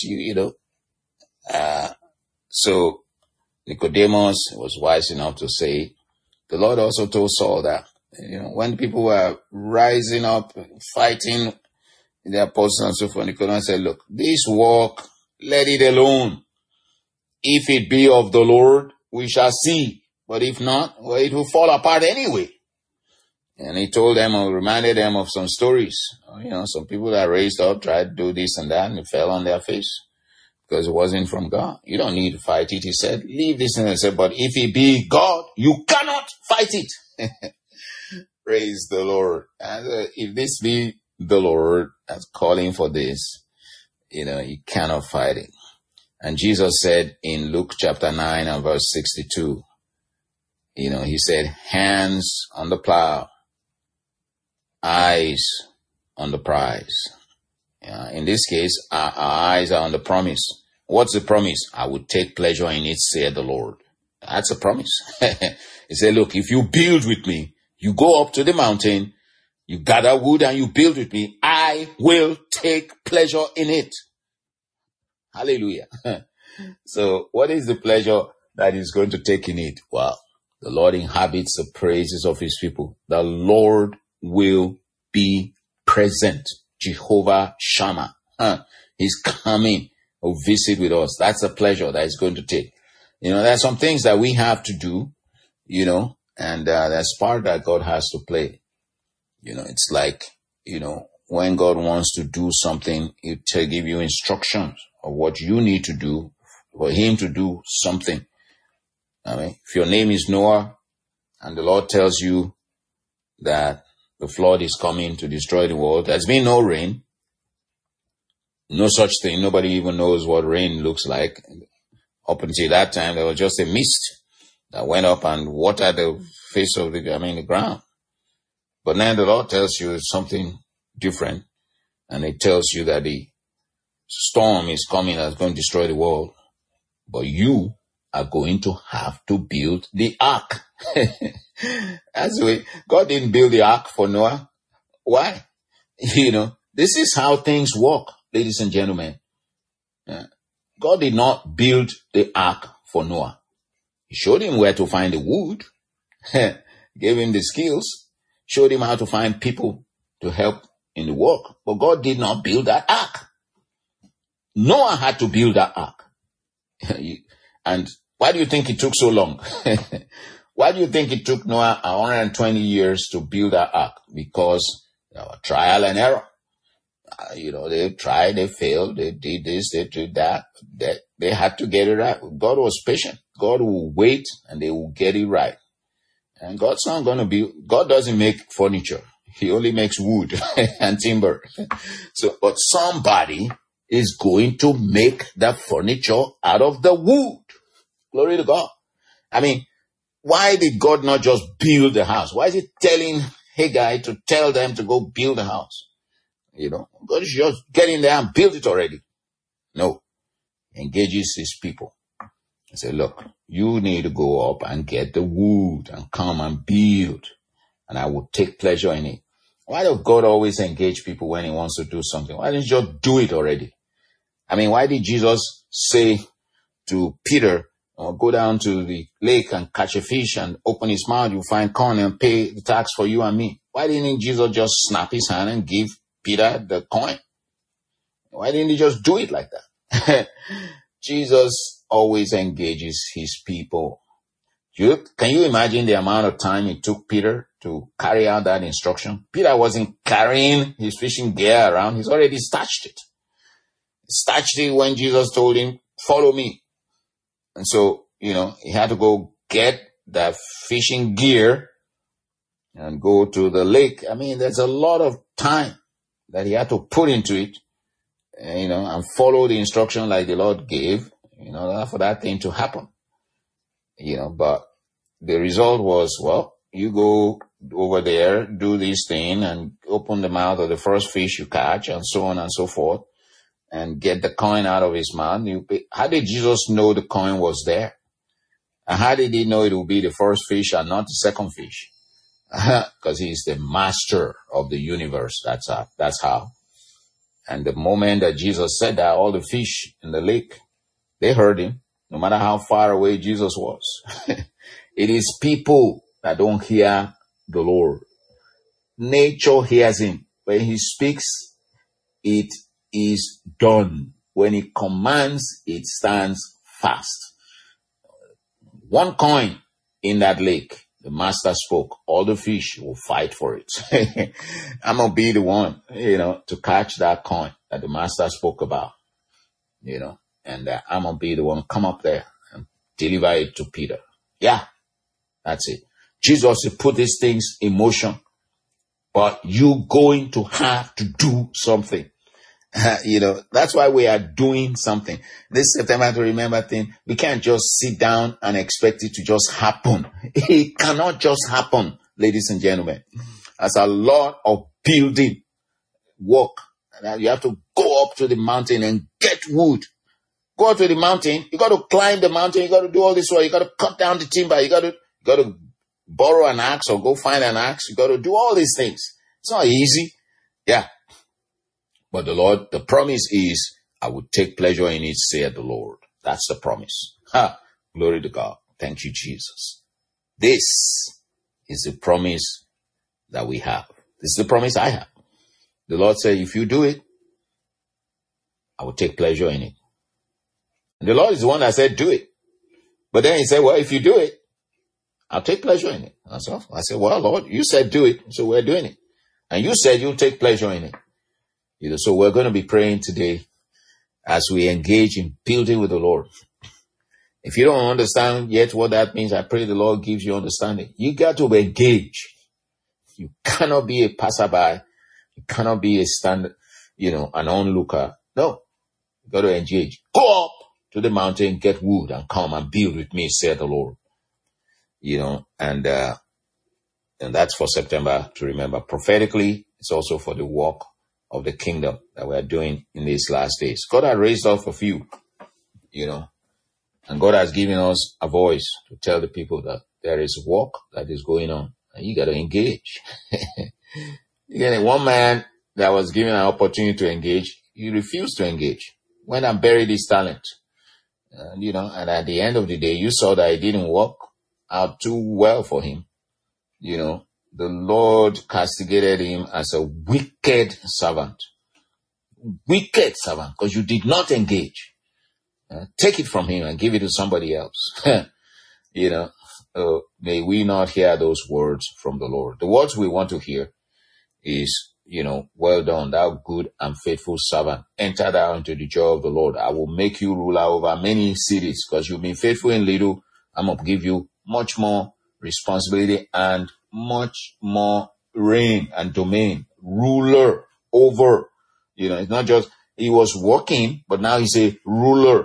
so Nicodemus was wise enough to say, the Lord also told Saul that, when people were rising up, fighting the apostles and so forth, Nicodemus said, look, this work, let it alone. If it be of the Lord, we shall see. But if not, well, it will fall apart anyway. And he told them or reminded them of some stories. Some people that raised up, tried to do this and that, and it fell on their face because it wasn't from God. You don't need to fight it. He said, leave this. And he said, but if it be God, you cannot fight it. Praise the Lord. And if this be the Lord that's calling for this, you cannot fight it. And Jesus said in Luke chapter 9 and verse 62, he said, hands on the plow, eyes on the prize. In this case, our eyes are on the promise. What's the promise? I will take pleasure in it, said the Lord. That's a promise. He said, look, if you build with me, you go up to the mountain, you gather wood and you build with me, I will take pleasure in it. Hallelujah. So what is the pleasure that he's going to take in it? Well, the Lord inhabits the praises of his people. The Lord will be present. Jehovah Shammah. He's coming to visit with us. That's a pleasure that he's going to take. There are some things that we have to do, and that's part that God has to play. It's like, when God wants to do something, he'll give you instructions of what you need to do for him to do something. If your name is Noah and the Lord tells you that the flood is coming to destroy the world, there's been no rain, no such thing. Nobody even knows what rain looks like. Up until that time, there was just a mist that went up and watered the face of the ground. But now the Lord tells you something different, and it tells you that the storm is coming that's going to destroy the world. But you are going to have to build the ark. That's the way. God didn't build the ark for Noah. Why? This is how things work, ladies and gentlemen. God did not build the ark for Noah. He showed him where to find the wood, gave him the skills, showed him how to find people to help in the work. But God did not build that ark. Noah had to build that ark. And why do you think it took so long? Why do you think it took Noah 120 years to build that ark? Because trial and error. They tried, they failed, they did this, they did that. They had to get it right. God was patient. God will wait and they will get it right. And God's not going to be, God doesn't make furniture. He only makes wood and timber. But somebody is going to make the furniture out of the wood. Glory to God. I mean, why did God not just build the house? Why is he telling Haggai to tell them to go build the house? God is just get in there and build it already. No. Engages his people. He said, look, you need to go up and get the wood and come and build, and I will take pleasure in it. Why does God always engage people when he wants to do something? Why didn't you just do it already? I mean, why did Jesus say to Peter, go down to the lake and catch a fish and open his mouth, you find corn and pay the tax for you and me? Why didn't Jesus just snap his hand and give Peter the coin? Why didn't he just do it like that? Jesus always engages his people. Can you imagine the amount of time it took Peter to carry out that instruction? Peter wasn't carrying his fishing gear around. He's already starched it. He starched it when Jesus told him, follow me. And so, he had to go get that fishing gear and go to the lake. I mean, there's a lot of time that he had to put into it, and follow the instruction like the Lord gave, for that thing to happen. But the result was, well, you go over there, do this thing and open the mouth of the first fish you catch and so on and so forth and get the coin out of his mouth. How did Jesus know the coin was there? And how did he know it would be the first fish and not the second fish? Because he's the master of the universe. That's how. And the moment that Jesus said that, all the fish in the lake, they heard him, no matter how far away Jesus was. It is people that don't hear the Lord. Nature hears him. When he speaks, it is done. When he commands, it stands fast. One coin in that lake, the master spoke, all the fish will fight for it. I'm going to be the one, to catch that coin that the master spoke about, and I'm going to be the one come up there and deliver it to Peter. Yeah, that's it. Jesus put these things in motion, but you going to have to do something. That's why we are doing something. This September to Remember thing, we can't just sit down and expect it to just happen. It cannot just happen, ladies and gentlemen. There's a lot of building work. And you have to go up to the mountain and get wood. Go up to the mountain. You got to climb the mountain. You got to do all this work. You got to cut down the timber. You got to borrow an axe or go find an axe. You got to do all these things. It's not easy. Yeah. But the promise is, I will take pleasure in it, saith the Lord. That's the promise. Glory to God. Thank you, Jesus. This is the promise that we have. This is the promise I have. The Lord said, if you do it, I will take pleasure in it. And the Lord is the one that said, do it. But then he said, well, if you do it, I'll take pleasure in it. That's all. I said, well, Lord, you said do it, so we're doing it. And you said you'll take pleasure in it. So we're going to be praying today as we engage in building with the Lord. If you don't understand yet what that means, I pray the Lord gives you understanding. You got to engage. You cannot be a passerby. You cannot be an onlooker. No, you got to engage. Go up to the mountain, get wood, and come and build with me, said the Lord. And that's for September to remember. Prophetically, it's also for the work of the kingdom that we are doing in these last days. God has raised up a few, and God has given us a voice to tell the people that there is work that is going on, and you got to engage. One man that was given an opportunity to engage, he refused to engage. Went and buried his talent. And at the end of the day, you saw that it didn't work out too well for him. The Lord castigated him as a wicked servant. Wicked servant, because you did not engage. Take it from him and give it to somebody else. May we not hear those words from the Lord. The words we want to hear is, well done, thou good and faithful servant. Enter thou into the joy of the Lord. I will make you ruler over many cities, because you've been faithful in little. I'm going to give you much more responsibility and much more reign and domain, ruler over, it's not just, he was working, but now he's a ruler.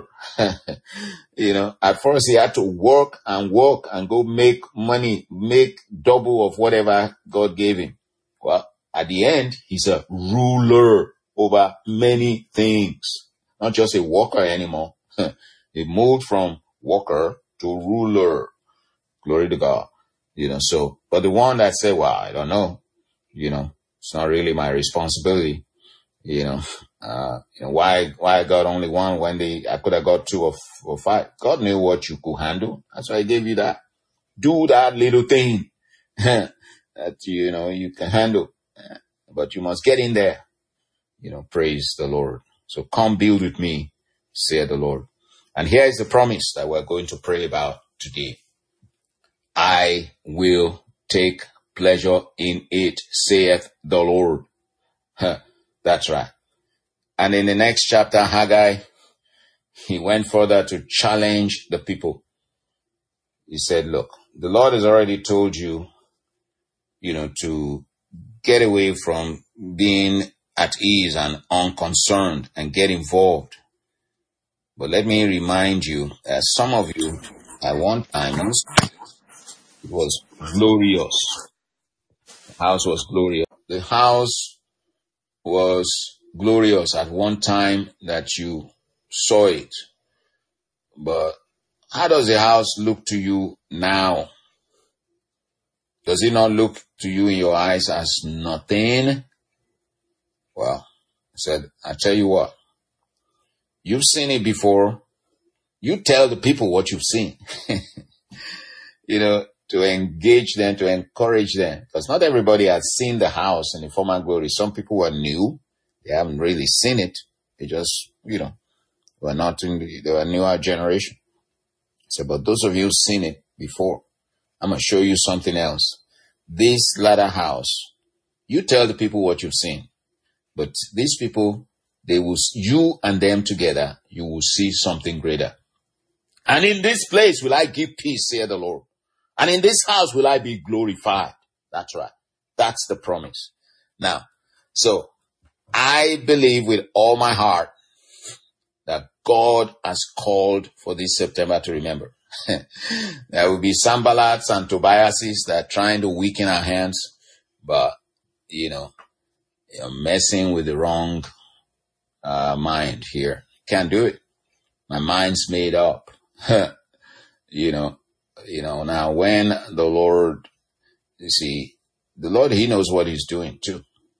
At first he had to work and go make money, make double of whatever God gave him. Well, at the end, he's a ruler over many things, not just a worker anymore. He moved from worker to ruler. Glory to God. But the one that said, well, I don't know, it's not really my responsibility. Why I got only one when I could have got 2 or 5. God knew what you could handle. That's why he gave you that. Do that little thing that, you can handle, but you must get in there, praise the Lord. So come build with me, saith the Lord. And here is the promise that we're going to pray about today. I will take pleasure in it, saith the Lord. That's right. And in the next chapter, Haggai, he went further to challenge the people. He said, look, the Lord has already told you, to get away from being at ease and unconcerned and get involved. But let me remind you, that some of you, at one time, it was glorious. The house was glorious. The house was glorious at one time that you saw it. But how does the house look to you now? Does it not look to you in your eyes as nothing? Well, I said, I tell you what, you've seen it before. You tell the people what you've seen, to engage them, to encourage them. Because not everybody has seen the house in the former glory. Some people were new. They haven't really seen it. They just, were not they were a newer generation. So, but those of you who've seen it before, I'm going to show you something else. This latter house, you tell the people what you've seen. But these people, you and them together, you will see something greater. And in this place will I give peace, saith the Lord. And in this house will I be glorified. That's right. That's the promise. Now, so I believe with all my heart that God has called for this September to remember. There will be Sanballats and Tobiases that are trying to weaken our hands, but, you're messing with the wrong mind here. Can't do it. My mind's made up. Now when the Lord, the Lord, he knows what he's doing too.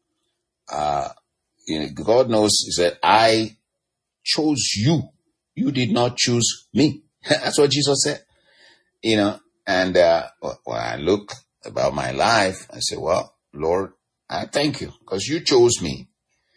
God knows, he said, I chose you. You did not choose me. That's what Jesus said. And when I look about my life, I say, well, Lord, I thank you because you chose me.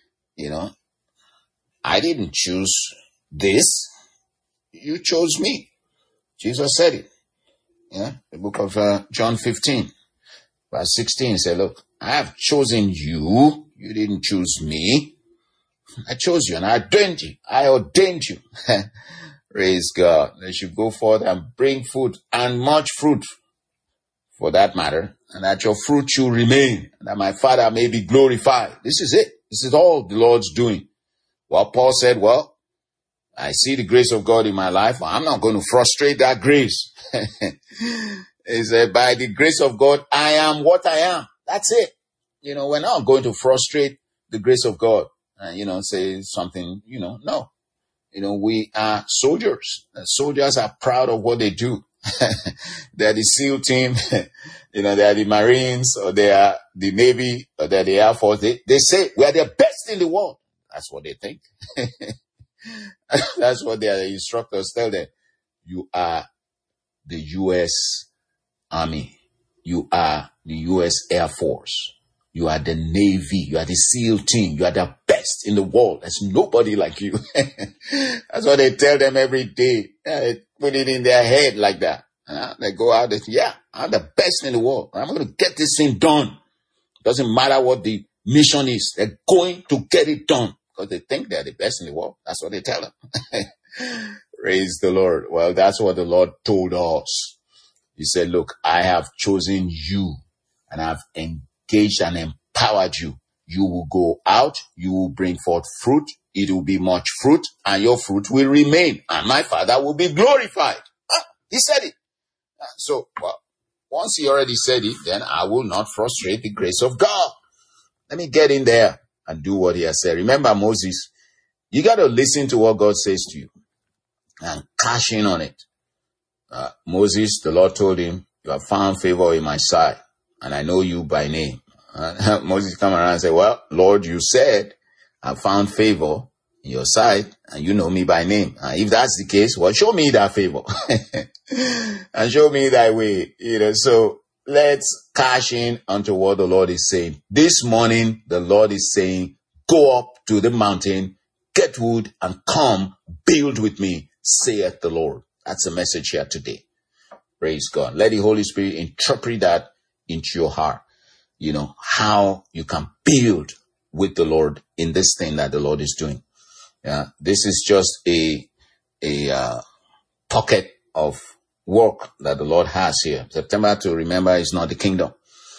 I didn't choose this. You chose me. Jesus said it. The book of John 15, verse 16 said, look, I have chosen you. You didn't choose me. I chose you and I ordained you. Praise God. They should go forth and bring fruit and much fruit for that matter. And that your fruit should remain and that my Father may be glorified. This is it. This is all the Lord's doing. Well, Paul said, well, I see the grace of God in my life. I'm not going to frustrate that grace. He said, by the grace of God, I am what I am. That's it. We're not going to frustrate the grace of God. Say something, no. We are soldiers. Soldiers are proud of what they do. They're the SEAL team. They are the Marines or they are the Navy or they're the Air Force. They say we are the best in the world. That's what they think. That's what their instructors tell them. You are the U.S. Army. You are the U.S. Air Force. You are the Navy. You are the SEAL team. You are the best in the world. There's nobody like you. That's what they tell them every day. They put it in their head like that. They go out and say, I'm the best in the world. I'm going to get this thing done. Doesn't matter what the mission is. They're going to get it done because they think they're the best in the world. That's what they tell them. Praise the Lord. Well, that's what the Lord told us. He said, look, I have chosen you and I've engaged and empowered you You will go out, you will bring forth fruit, it will be much fruit, and your fruit will remain, and my Father will be glorified. He said it. So, well, once he already said it, then I will not frustrate the grace of God. Let me get in there and do what he has said. Remember Moses, you got to listen to what God says to you and cash in on it. Moses, the Lord told him, you have found favor in my sight, and I know you by name. Moses come around and say, well, Lord, you said I found favor in your sight, and you know me by name. If that's the case, well, show me that favor and show me thy way. So let's cash in onto what the Lord is saying. This morning, the Lord is saying, go up to the mountain, get wood, and come build with me, saith the Lord. That's the message here today. Praise God. Let the Holy Spirit interpret that into your heart. How you can build with the Lord in this thing that the Lord is doing. Yeah, this is just a pocket of work that the Lord has here. September to remember is not the kingdom,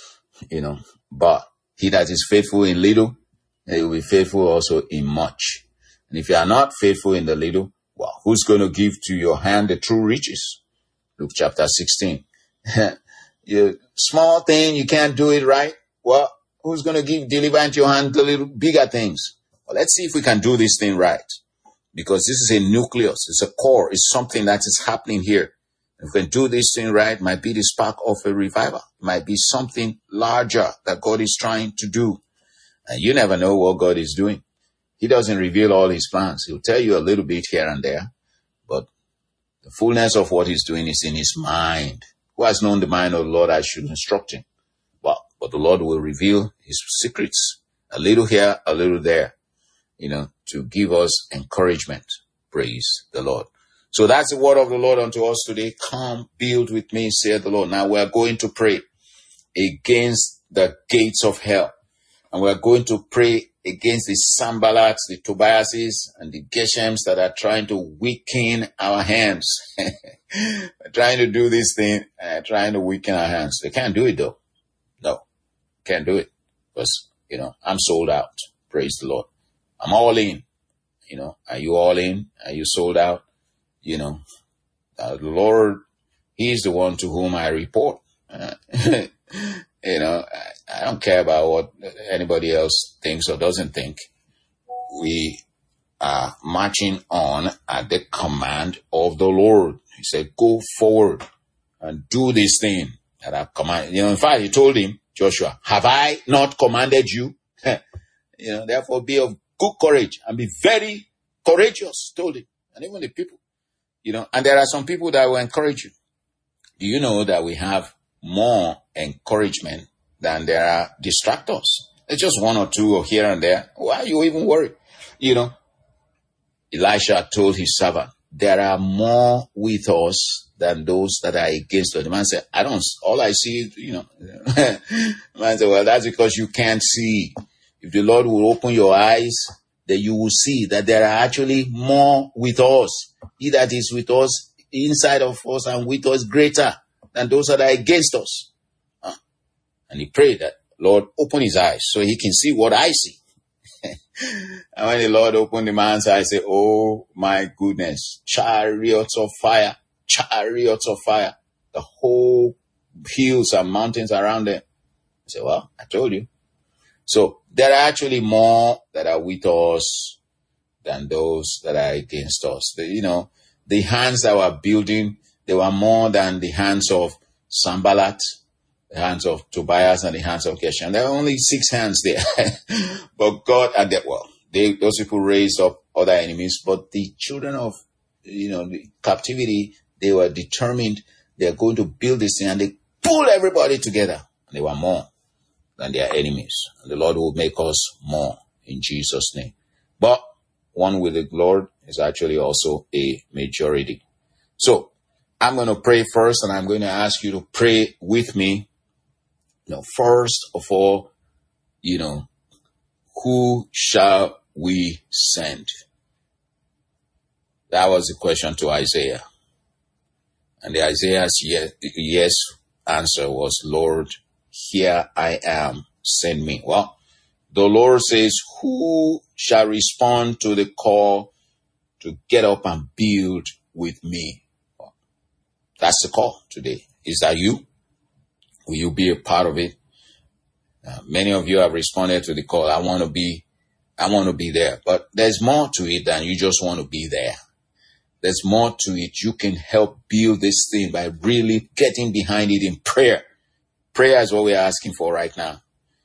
but he that is faithful in little, he will be faithful also in much. And if you are not faithful in the little, well, who's going to give to your hand the true riches? Luke chapter 16. You small thing, you can't do it right. Well, who's going to deliver into your hand the little bigger things? Well, let's see if we can do this thing right. Because this is a nucleus, it's a core, it's something that is happening here. If we can do this thing right, it might be the spark of a revival. It might be something larger that God is trying to do. And you never know what God is doing. He doesn't reveal all his plans. He'll tell you a little bit here and there. But the fullness of what he's doing is in his mind. Who has known the mind of the Lord? I should instruct him. Well, but the Lord will reveal his secrets. A little here, a little there. To give us encouragement. Praise the Lord. So that's the word of the Lord unto us today. Come, build with me, saith the Lord. Now we are going to pray against the gates of hell. And we are going to pray against the Sanballats, the Tobiases, and the Geshems that are trying to weaken our hands. They're trying to do this thing, trying to weaken our hands. They can't do it though. No, can't do it. Because, I'm sold out. Praise the Lord. I'm all in. Are you all in? Are you sold out? The Lord, he is the one to whom I report. I don't care about what anybody else thinks or doesn't think. We are marching on at the command of the Lord. He said, go forward and do this thing that I've commanded. In fact, he told him, Joshua, have I not commanded you? Therefore be of good courage and be very courageous, told him. And even the people, and there are some people that will encourage you. Do you know that we have more encouragement than there are distractors? It's just one or two or here and there. Why are you even worried? Elisha told his servant, there are more with us than those that are against us. The man said, all I see is, The man said, well, that's because you can't see. If the Lord will open your eyes, then you will see that there are actually more with us. He that is with us, inside of us and with us greater than those that are against us. And he prayed that, Lord, open his eyes so he can see what I see. And when the Lord opened the man's eyes, I said, oh my goodness, chariots of fire. The whole hills and mountains around them. I said, well, I told you. So there are actually more that are with us than those that are against us. The hands that were building, they were more than the hands of Sanballat, the hands of Tobias, and the hands of Geshem. There are only 6 hands there. But God, those people raised up other enemies. But the children of, the captivity, they were determined they're going to build this thing, and they pulled everybody together. And they were more than their enemies. And the Lord will make us more in Jesus' name. But one with the Lord is actually also a majority. So I'm going to pray first, and I'm going to ask you to pray with me. First of all, who shall we send? That was the question to Isaiah. And the Isaiah's yes answer was, Lord, here I am, send me. Well, The Lord says, who shall respond to the call to get up and build with me? That's the call today. Is that you? Will you be a part of it? Many of you have responded to the call. I want to be there. But there's more to it than you just want to be there. There's more to it. You can help build this thing by really getting behind it in prayer. Prayer is what we're asking for right now.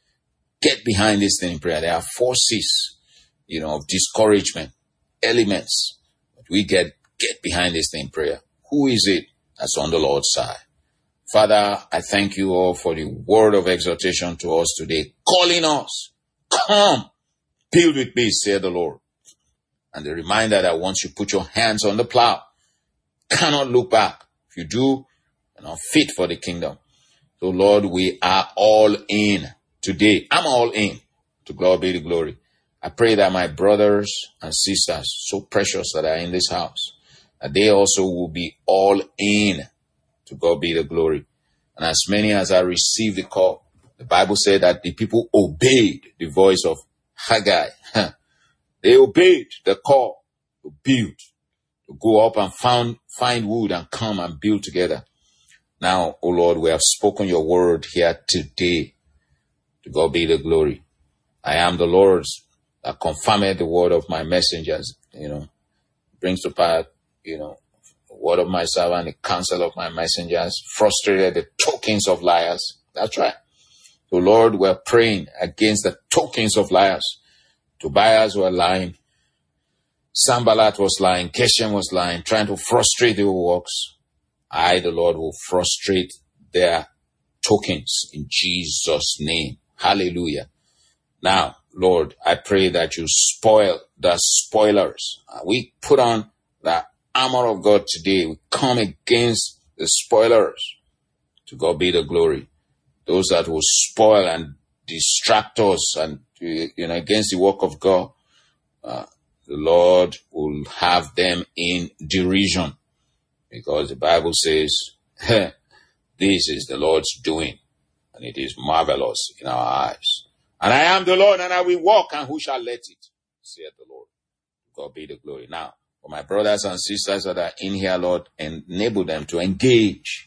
Get behind this thing in prayer. There are forces, of discouragement, elements. But we get behind this thing in prayer. Who is it that's on the Lord's side? Father, I thank you all for the word of exhortation to us today, calling us, come, build with me, said the Lord. And the reminder that once you put your hands on the plow, cannot look back. If you do, you're not fit for the kingdom. So Lord, we are all in today. I'm all in. To God be the glory. I pray that my brothers and sisters, so precious that are in this house, that they also will be all in. To God be the glory. And as many as I received the call, the Bible said that the people obeyed the voice of Haggai. They obeyed the call to build, to go up and find wood and come and build together. Now, O Lord, we have spoken your word here today. To God be the glory. I am the Lord's that confirmed the word of my messengers, brings to pass, the word of my servant, the counsel of my messengers, frustrated the tokens of liars. That's right. So Lord, we're praying against the tokens of liars. Tobias were lying. Sanballat was lying. Geshem was lying, trying to frustrate the works. I, the Lord, will frustrate their tokens in Jesus' name. Hallelujah. Now, Lord, I pray that you spoil the spoilers. We put on the armor of God today. We come against the spoilers. To God be the glory. Those that will spoil and distract us and, against the work of God. The Lord will have them in derision. Because the Bible says, this is the Lord's doing. And it is marvelous in our eyes. And I am the Lord, and I will walk, and who shall let it? Saith the Lord. God be the glory. Now, for my brothers and sisters that are in here, Lord, enable them to engage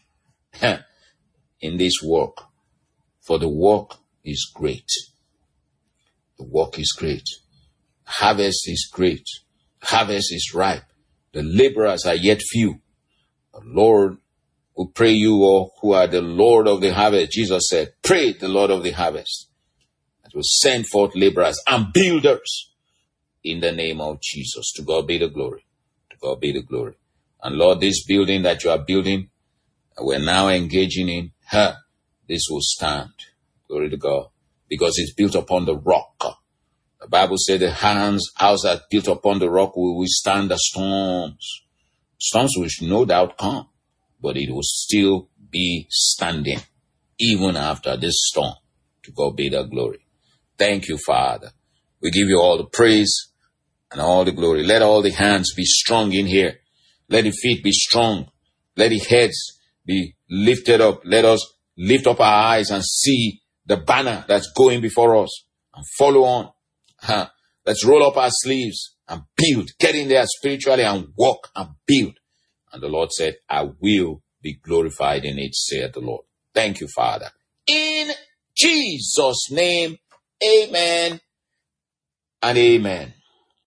in this work. For the work is great. The work is great. Harvest is great. Harvest is ripe. The laborers are yet few. The Lord, we pray you all who are the Lord of the harvest. Jesus said, pray the Lord of the harvest that will send forth laborers and builders in the name of Jesus. To God be the glory. To God be the glory. And Lord, this building that you are building, we're now engaging in, this will stand. Glory to God. Because it's built upon the rock. The Bible said the house that's built upon the rock will withstand the storms. Storms will no doubt come, but it will still be standing even after this storm. To God be the glory. Thank you, Father. We give you all the praise and all the glory. Let all the hands be strong in here. Let the feet be strong. Let the heads be lifted up. Let us lift up our eyes and see the banner that's going before us and follow on. Let's roll up our sleeves and build. Get in there spiritually and walk and build. And the Lord said, I will be glorified in it, saith the Lord. Thank you, Father. In Jesus' name, amen and amen.